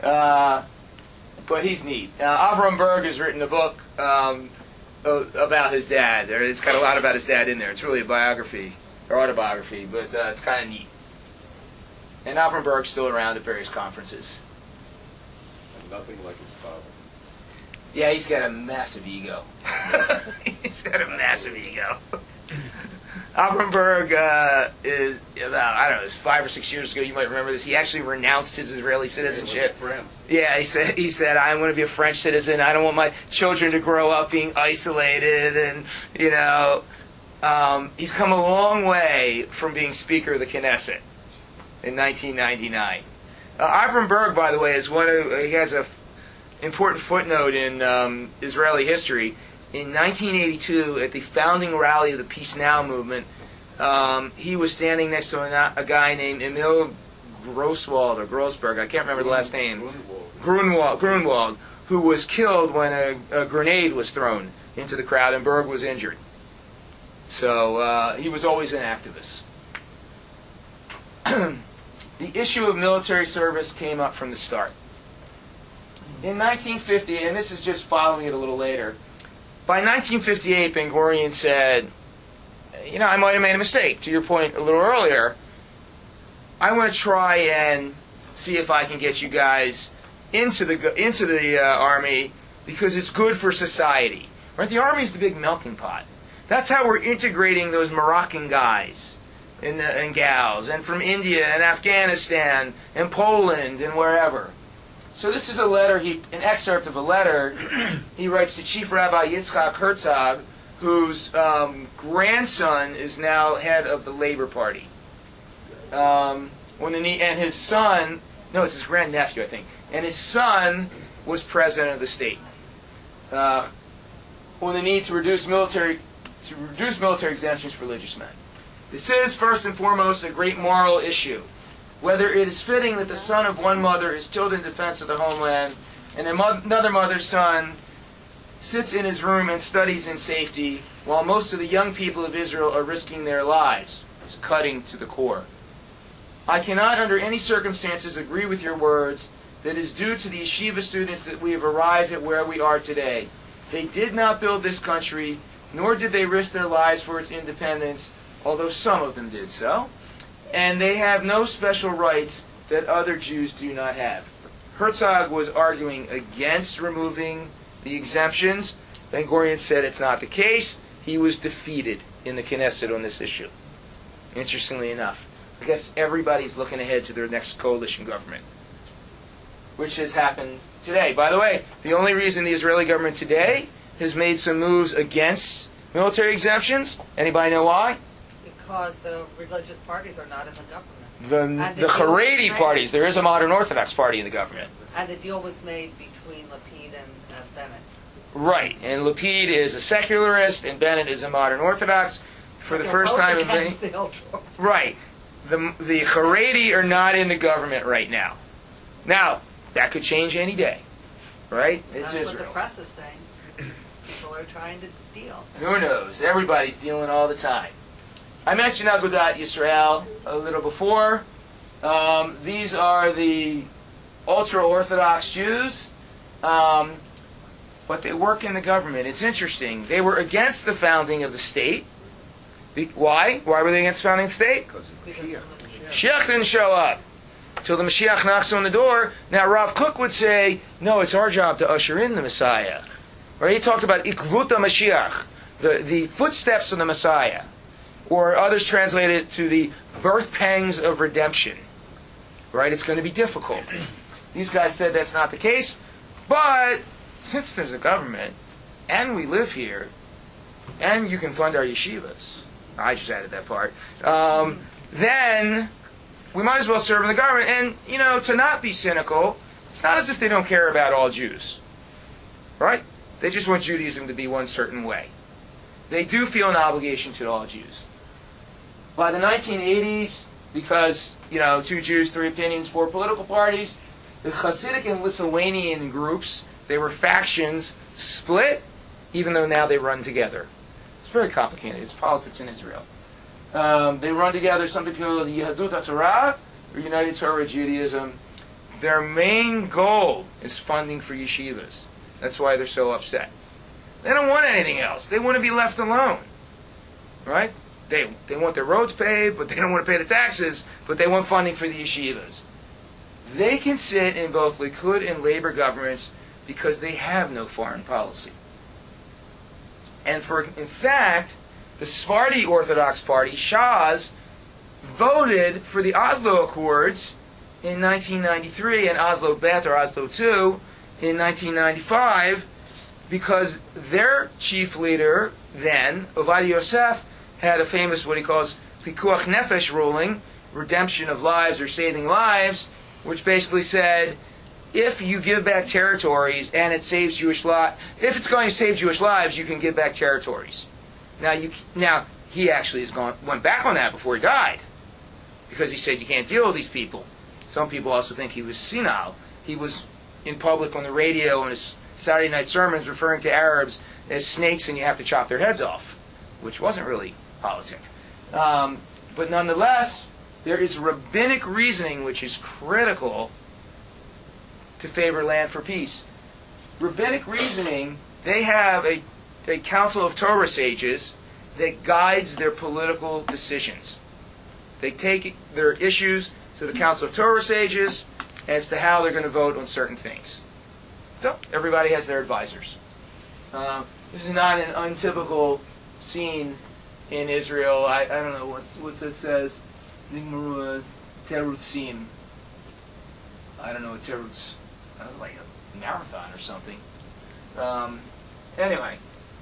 But he's neat. Avram Berg has written a book about his dad. It's got a lot about his dad in there. It's really a biography, or autobiography, but it's kind of neat. And Avram Berg's still around at various conferences. And nothing like his father. Yeah, he's got a massive ego. He's got a massive ego. Avram Berg is about, I don't know, it was 5 or 6 years ago, you might remember this, he actually renounced his Israeli citizenship. Yeah, he said, I'm going to be a French citizen, I don't want my children to grow up being isolated, and, you know, he's come a long way from being Speaker of the Knesset in 1999. Avram Berg, by the way, is he has an important footnote in Israeli history. In 1982, at the founding rally of the Peace Now movement, he was standing next to a guy named Emil Grosswald, or Grossberg, I can't remember the last name. Grunwald, who was killed when a grenade was thrown into the crowd, and Berg was injured. So he was always an activist. The issue of military service came up from the start. In 1950, and this is just following it a little later, by 1958, Ben Gurion said, you know, I might have made a mistake. To your point a little earlier, I want to try and see if I can get you guys into the army because it's good for society. Right? The army is the big melting pot. That's how we're integrating those Moroccan guys and gals, and from India and Afghanistan and Poland and wherever. So this is a letter, an excerpt of a letter he writes to Chief Rabbi Yitzchak Herzog, whose grandson is now head of the Labor Party. And his son, no, it's his grandnephew, I think, and his son was president of the state. On the need to reduce military exemptions for religious men. This is, first and foremost, a great moral issue. Whether it is fitting that the son of one mother is killed in defense of the homeland, and another mother's son sits in his room and studies in safety, while most of the young people of Israel are risking their lives. It's cutting to the core. I cannot under any circumstances agree with your words that it is due to the yeshiva students that we have arrived at where we are today. They did not build this country, nor did they risk their lives for its independence, although some of them did so. And they have no special rights that other Jews do not have. Herzog was arguing against removing the exemptions. Ben Gurion said it's not the case. He was defeated in the Knesset on this issue. Interestingly enough. I guess everybody's looking ahead to their next coalition government. which has happened today. By the way, the only reason the Israeli government today has made some moves against military exemptions, anybody know why? Because the religious parties are not in the government. The Haredi parties. There is a modern Orthodox party in the government. And the deal was made between Lapid and Bennett. Right, and Lapid is a secularist, and Bennett is a modern Orthodox. For the first time in many, right, the Haredi are not in the government right now. Now that could change any day, right? It's That's Israel. what the press is saying. People are trying to deal. Who knows? Everybody's dealing all the time. I mentioned Agudat Yisrael a little before. These are the ultra-Orthodox Jews, but they work in the government. It's interesting. They were against the founding of the state. Why? Why were they against the founding of the state? Because of Mashiach didn't show up till the Mashiach knocks on the door. Now, Rav Kook would say, no, it's our job to usher in the Messiah. Right? He talked about Ikvuta Mashiach, the footsteps of the Messiah. Or others translate it to the birth pangs of redemption. Right? It's going to be difficult. These guys said that's not the case. But since there's a government, and we live here, and you can fund our yeshivas, I just added that part, then we might as well serve in the government. And, to not be cynical, it's not as if they don't care about all Jews. Right? They just want Judaism to be one certain way. They do feel an obligation to all Jews. By the 1980s, because, 2 Jews, 3 opinions, 4 political parties, the Hasidic and Lithuanian groups, they were factions, split, even though now they run together. It's very complicated. It's politics in Israel. They run together something called the Yehudut HaTorah, or United Torah Judaism. Their main goal is funding for yeshivas. That's why they're so upset. They don't want anything else. They want to be left alone. Right? They want their roads paved, but they don't want to pay the taxes, but they want funding for the yeshivas. They can sit in both Likud and Labor governments because they have no foreign policy. And in fact, the Sephardi Orthodox Party, Shas, voted for the Oslo Accords in 1993 and Oslo Bet or Oslo II in 1995 because their chief leader then, Ovadia Yosef, had a famous, what he calls, Pikuach Nefesh ruling, redemption of lives or saving lives, which basically said, if you give back territories and it saves Jewish lives, if it's going to save Jewish lives, you can give back territories. Now he actually went back on that before he died, because he said you can't deal with these people. Some people also think he was senile. He was in public on the radio in his Saturday night sermons referring to Arabs as snakes and you have to chop their heads off, which wasn't really politic. But nonetheless, there is rabbinic reasoning which is critical to favor land for peace. Rabbinic reasoning, they have a council of Torah sages that guides their political decisions. They take their issues to the council of Torah sages as to how they're going to vote on certain things. So everybody has their advisors. This is not an untypical scene in Israel. I don't know what it says. Nigmaru terutzim. I don't know what terutz. That was like a marathon or something. Anyway,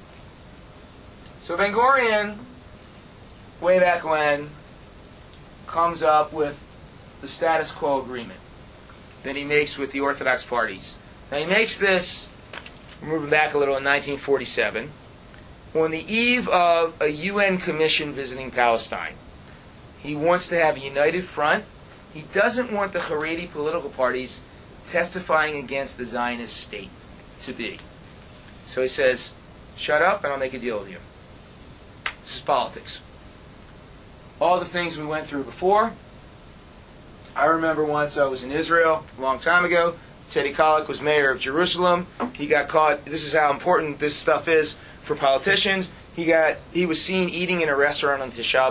so Ben Gurion, way back when, comes up with the status quo agreement that he makes with the Orthodox parties. Now he makes this, moving back a little, in 1947, on the eve of a UN commission visiting Palestine. He wants to have a united front. He doesn't want the Haredi political parties testifying against the Zionist state to be. So he says, shut up and I'll make a deal with you. This is politics. All the things we went through before. I remember once I was in Israel a long time ago. Teddy Kollek was mayor of Jerusalem. He got caught. This is how important this stuff is for politicians. He was seen eating in a restaurant on Tisha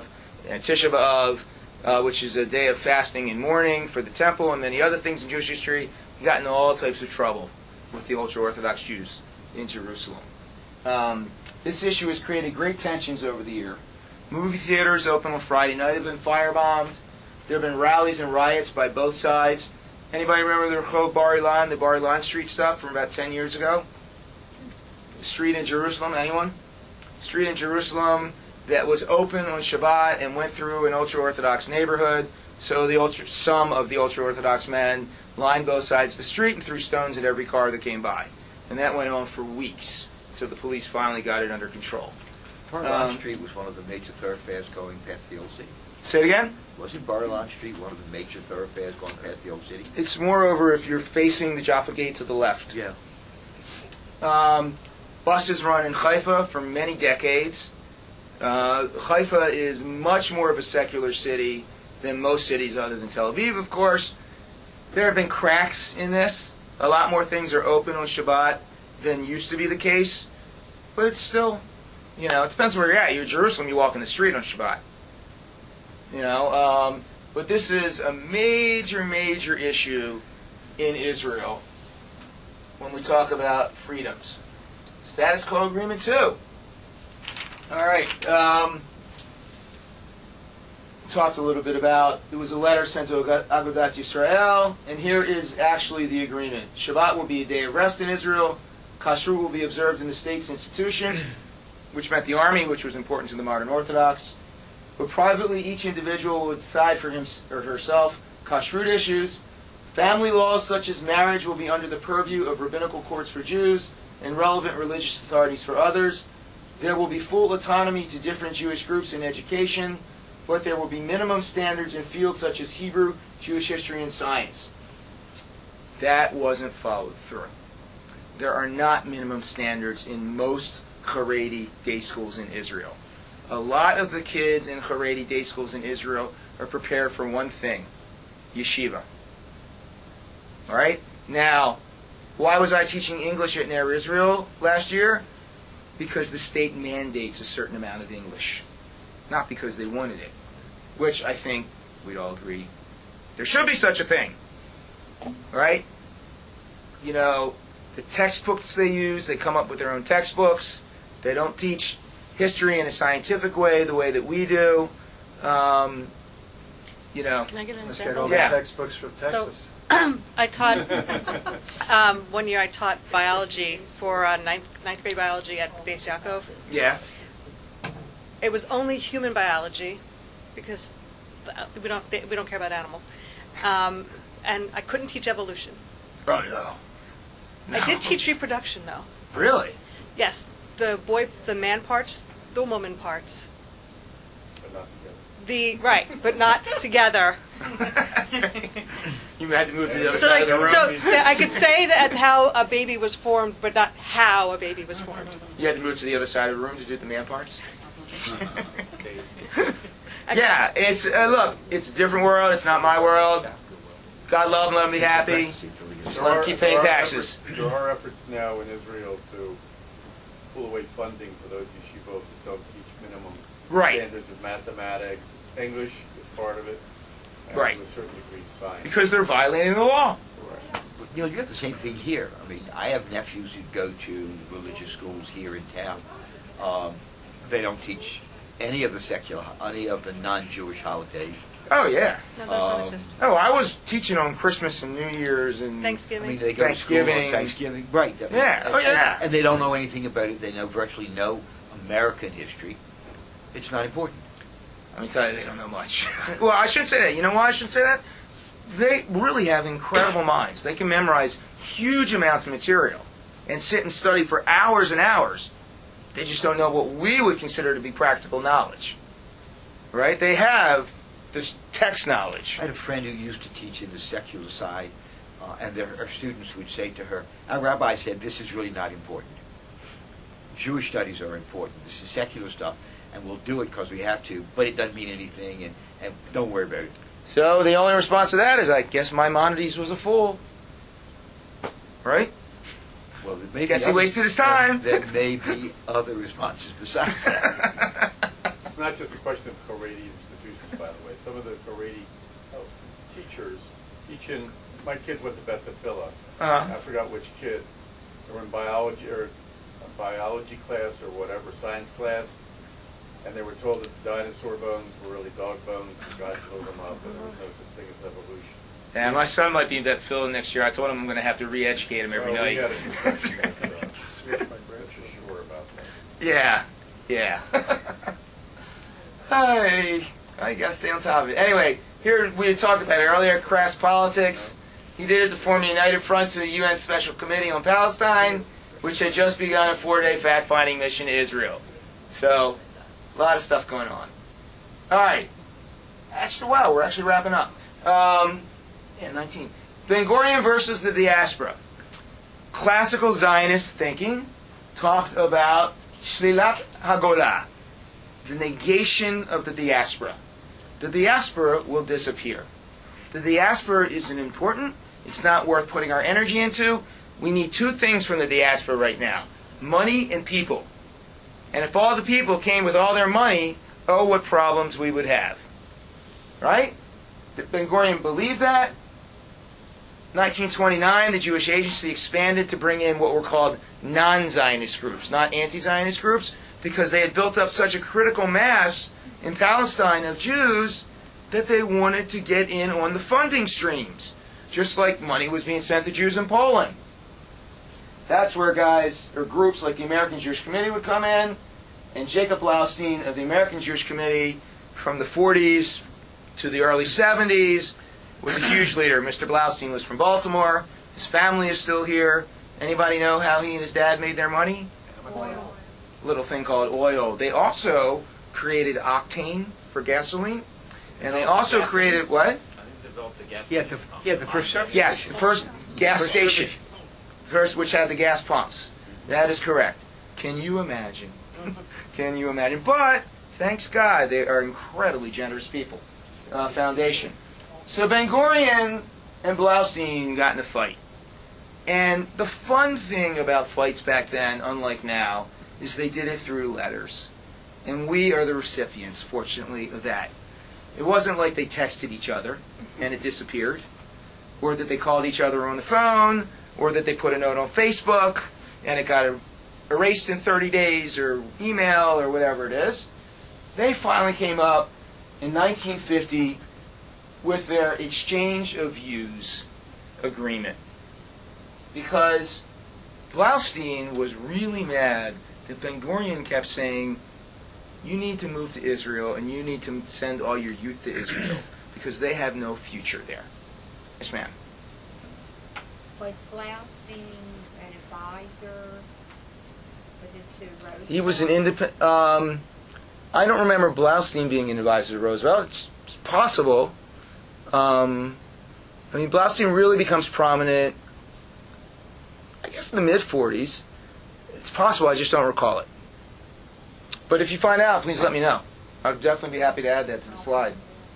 B'Av, which is a day of fasting and mourning for the temple and many other things in Jewish history. He got into all types of trouble with the ultra-Orthodox Jews in Jerusalem. This issue has created great tensions over the year. Movie theaters open on Friday night have been firebombed. There have been rallies and riots by both sides. Anybody remember the Rehov Bar Ilan, the Bar Ilan Street stuff from about 10 years ago? The street in Jerusalem, anyone? Street in Jerusalem that was open on Shabbat and went through an ultra-Orthodox neighborhood. So some of the ultra-Orthodox men lined both sides of the street and threw stones at every car that came by. And that went on for weeks, so the police finally got it under control. Bar Ilan Street was one of the major thoroughfares going past the old city. Say it again? Wasn't Bar Ilan Street one of the major thoroughfares going past the old city? It's moreover if you're facing the Jaffa Gate to the left. Yeah. Buses run in Haifa for many decades. Haifa is much more of a secular city than most cities other than Tel Aviv, of course. There have been cracks in this. A lot more things are open on Shabbat than used to be the case. But it's still, it depends where you're at. You're in Jerusalem, you walk in the street on Shabbat. But this is a major, major issue in Israel when we talk about freedoms. Status quo agreement too. All right. Talked a little bit about, there was a letter sent to Agudat Yisrael, and here is actually the agreement. Shabbat will be a day of rest in Israel. Kashrut will be observed in the state's institution, which meant the army, which was important to the modern Orthodox. But privately, each individual would decide for him or herself kashrut issues. Family laws such as marriage will be under the purview of rabbinical courts for Jews and relevant religious authorities for others. There will be full autonomy to different Jewish groups in education, but there will be minimum standards in fields such as Hebrew, Jewish history, and science. That wasn't followed through. There are not minimum standards in most Haredi day schools in Israel. A lot of the kids in Haredi day schools in Israel are prepared for one thing, yeshiva. All right? Now, why was I teaching English at Ner Israel last year? Because the state mandates a certain amount of English. Not because they wanted it. Which I think we'd all agree there should be such a thing. All right? The textbooks they use, they come up with their own textbooks. They don't teach history in a scientific way, the way that we do. Can I get an Let's example? get all the textbooks from Texas. I taught, one year I taught biology for ninth grade biology at Beis Yaakov. Yeah. It was only human biology because we don't care about animals. And I couldn't teach evolution. Oh, no. I did teach reproduction, though. Really? Yes. The man parts, the woman parts. But not together. Right, but not together. You had to move to the other side of the room. So I could say that how a baby was formed, but not how a baby was formed. You had to move to the other side of the room to do the man parts? Yeah, it's look, it's a different world. It's not my world. God love them, let them be happy. Just let them keep paying taxes. There are efforts now in Israel to pull away funding for those yeshivot that don't teach minimum standards of mathematics. English is part of it. And Right. to a certain degree, science. Because they're violating the law. You have the same thing here. I mean, I have nephews who go to religious schools here in town. They don't teach any of the non-Jewish holidays. Oh, yeah. No, those don't exist. Oh, I was teaching on Christmas and New Year's and Thanksgiving. I mean, they go to school on Thanksgiving. Thanksgiving. Right. Yeah. Oh, yeah. And they don't know anything about it. They know virtually no American history. It's not important. Let me tell you, they don't know much. Well, I should say that. You know why I should say that? They really have incredible minds. They can memorize huge amounts of material and sit and study for hours and hours. They just don't know what we would consider to be practical knowledge. Right? They have this text knowledge. I had a friend who used to teach in the secular side, and her students would say to her, our rabbi said, this is really not important. Jewish studies are important. This is secular stuff, and we'll do it because we have to, but it doesn't mean anything, and don't worry about it. So the only response to that is, I guess Maimonides was a fool. Right? Well, there may Guess be he other- wasted his time. There may be other responses besides that. It's not just a question of Haredi institutions, by the way. Some of the Haredi teachers teach in. My kids went to Beth Tefillah. Uh-huh. I forgot which kid. They were in biology or a biology class or whatever, science class, and they were told that the dinosaur bones were really dog bones, and God blew them up, and there was no such thing as evolution. Yeah, my son might be at Phil next year. I told him I'm going to have to re-educate him every night. We got to switch my branch is sure about that. Yeah. I got to stay on top of it. Anyway, here we had talked about it earlier, crass politics. He did it to form a united front to the UN Special Committee on Palestine, which had just begun a 4-day fact-finding mission to Israel. So, a lot of stuff going on. All right. Actually, wow, we're actually wrapping up. 19. Ben-Gurion versus the diaspora. Classical Zionist thinking talked about Shlilat Hagolah, the negation of the diaspora. The diaspora will disappear. The diaspora isn't important. It's not worth putting our energy into. We need two things from the diaspora right now: money and people. And if all the people came with all their money, oh, what problems we would have. Right? Ben-Gurion believed that. 1929, the Jewish Agency expanded to bring in what were called non-Zionist groups, not anti-Zionist groups, because they had built up such a critical mass in Palestine of Jews that they wanted to get in on the funding streams, just like money was being sent to Jews in Poland. That's where guys or groups like the American Jewish Committee would come in, and Jacob Blaustein of the American Jewish Committee from the 40s to the early 70s was a huge leader. Mr. Blaustein was from Baltimore. His family is still here. Anybody know how he and his dad made their money? Oil. Little thing called oil. They also created octane for gasoline, and they also created what? I think developed a gas station. The first service. Yes, the first gas station, first which had the gas pumps. That is correct. Can you imagine? Can you imagine? But thanks God, they are incredibly generous people. Foundation. So Ben-Gurion and Blaustein got in a fight. And the fun thing about fights back then, unlike now, is they did it through letters. And we are the recipients, fortunately, of that. It wasn't like they texted each other and it disappeared, or that they called each other on the phone, or that they put a note on Facebook and it got erased in 30 days, or email, or whatever it is. They finally came up in 1950 with their exchange of views agreement. Because Blaustein was really mad that Ben-Gurion kept saying, you need to move to Israel and you need to send all your youth to Israel because they have no future there. Yes, ma'am. Was Blaustein an advisor? Was it to Roosevelt? He was an independent. I don't remember Blaustein being an advisor to Roosevelt. It's possible. Blaustein really becomes prominent, I guess, in the mid-40s. It's possible, I just don't recall it. But if you find out, please let me know. I'd definitely be happy to add that to the slide.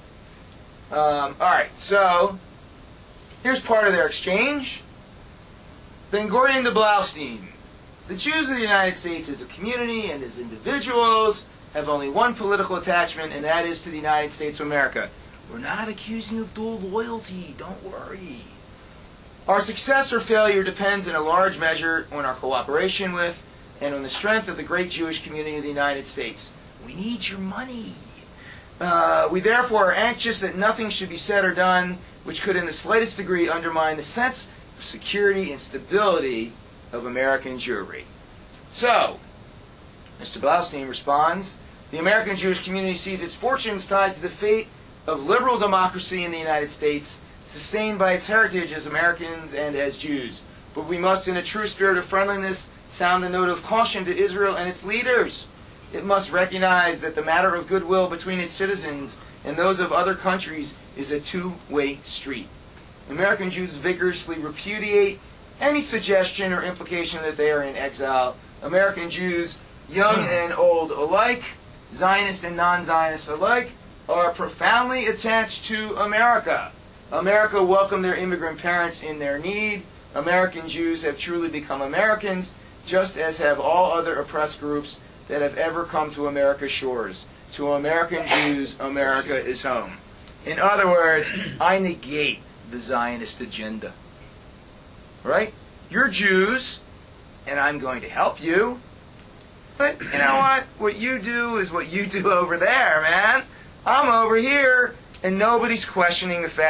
All right, so here's part of their exchange. Ben-Gurion to Blaustein. The Jews of the United States as a community and as individuals have only one political attachment, and that is to the United States of America. We're not accusing you of dual loyalty. Don't worry. Our success or failure depends in a large measure on our cooperation with and on the strength of the great Jewish community of the United States. We need your money. We therefore are anxious that nothing should be said or done which could in the slightest degree undermine the sense of security and stability of American Jewry. So, Mr. Blaustein responds, the American Jewish community sees its fortunes tied to the fate of liberal democracy in the United States, sustained by its heritage as Americans and as Jews. But we must, in a true spirit of friendliness, sound a note of caution to Israel and its leaders. It must recognize that the matter of goodwill between its citizens and those of other countries is a two-way street. American Jews vigorously repudiate any suggestion or implication that they are in exile. American Jews, young and old alike, Zionist and non-Zionist alike, are profoundly attached to America. America welcomed their immigrant parents in their need. American Jews have truly become Americans, just as have all other oppressed groups that have ever come to America's shores. To American Jews, America is home. In other words, I negate the Zionist agenda. Right? You're Jews, and I'm going to help you. But you know what? What you do is what you do over there, man. I'm over here, and nobody's questioning the fact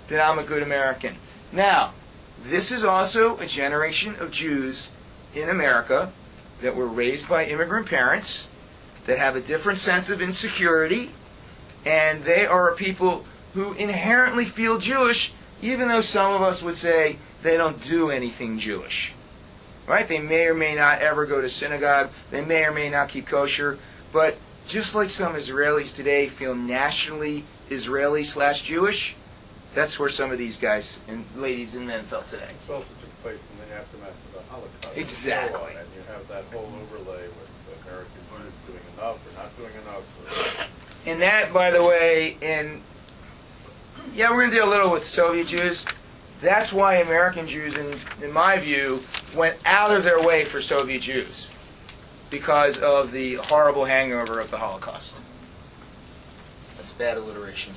then I'm a good American. Now, this is also a generation of Jews in America that were raised by immigrant parents that have a different sense of insecurity, and they are a people who inherently feel Jewish, even though some of us would say they don't do anything Jewish. Right? They may or may not ever go to synagogue, they may or may not keep kosher, but just like some Israelis today feel nationally Israeli/Jewish, that's where some of these guys and ladies and men felt today. This also took place in the aftermath of the Holocaust. Exactly. And you have that whole overlay with American Jews doing enough or not doing enough. And that, by the way, we're going to deal a little with Soviet Jews. That's why American Jews, in my view, went out of their way for Soviet Jews, because of the horrible hangover of the Holocaust. That's bad alliteration.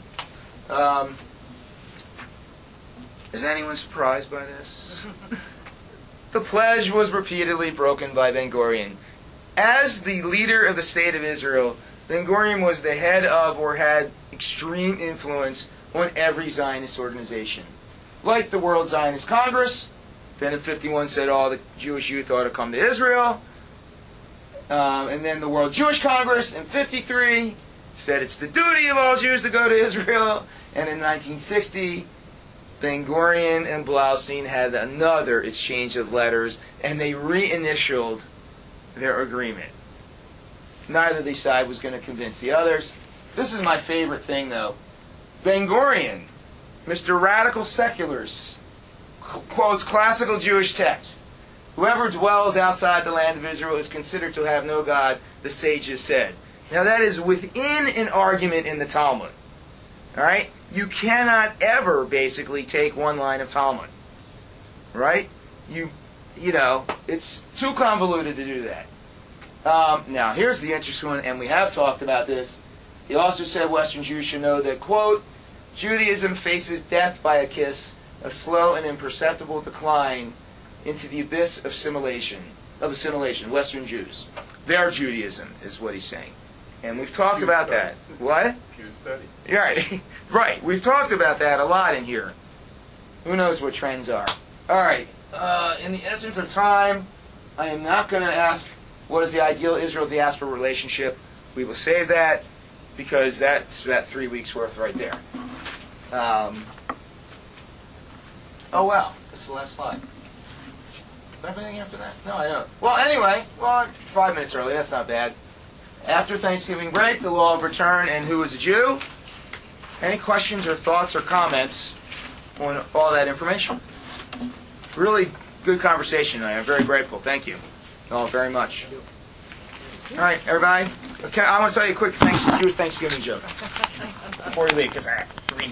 Is anyone surprised by this? The pledge was repeatedly broken by Ben-Gurion. As the leader of the State of Israel, Ben-Gurion was the head of or had extreme influence on every Zionist organization. Like the World Zionist Congress, then in 1951 said all the Jewish youth ought to come to Israel. And then the World Jewish Congress in 1953 said it's the duty of all Jews to go to Israel. And in 1960, Ben-Gurion and Blaustein had another exchange of letters, and they reinitialed their agreement. Neither of these side was going to convince the others. This is my favorite thing, though. Ben-Gurion, Mr. Radical Seculars, quotes classical Jewish text. Whoever dwells outside the land of Israel is considered to have no God, the sages said. Now that is within an argument in the Talmud. All right? You cannot ever basically take one line of Talmud. Right? You know, it's too convoluted to do that. Now, here's the interesting one, and we have talked about this. He also said Western Jews should know that, quote, Judaism faces death by a kiss, a slow and imperceptible decline into the abyss of assimilation. Western Jews. Their Judaism is what he's saying. And we've talked about that. What? Pew study. Right. Right. We've talked about that a lot in here. Who knows what trends are. All right. In the essence of time, I am not going to ask what is the ideal Israel-diaspora relationship. We will save that because that's about 3 weeks' worth right there. Oh, wow. That's the last slide. Everything after that? No, I don't. Well, anyway, 5 minutes early. That's not bad. After Thanksgiving break, the law of return and who is a Jew. Any questions or thoughts or comments on all that information? Really good conversation tonight. I'm very grateful. Thank you all very much. All right, everybody. Okay, I want to tell you a quick Jewish Thanksgiving joke before you leave, because I have 3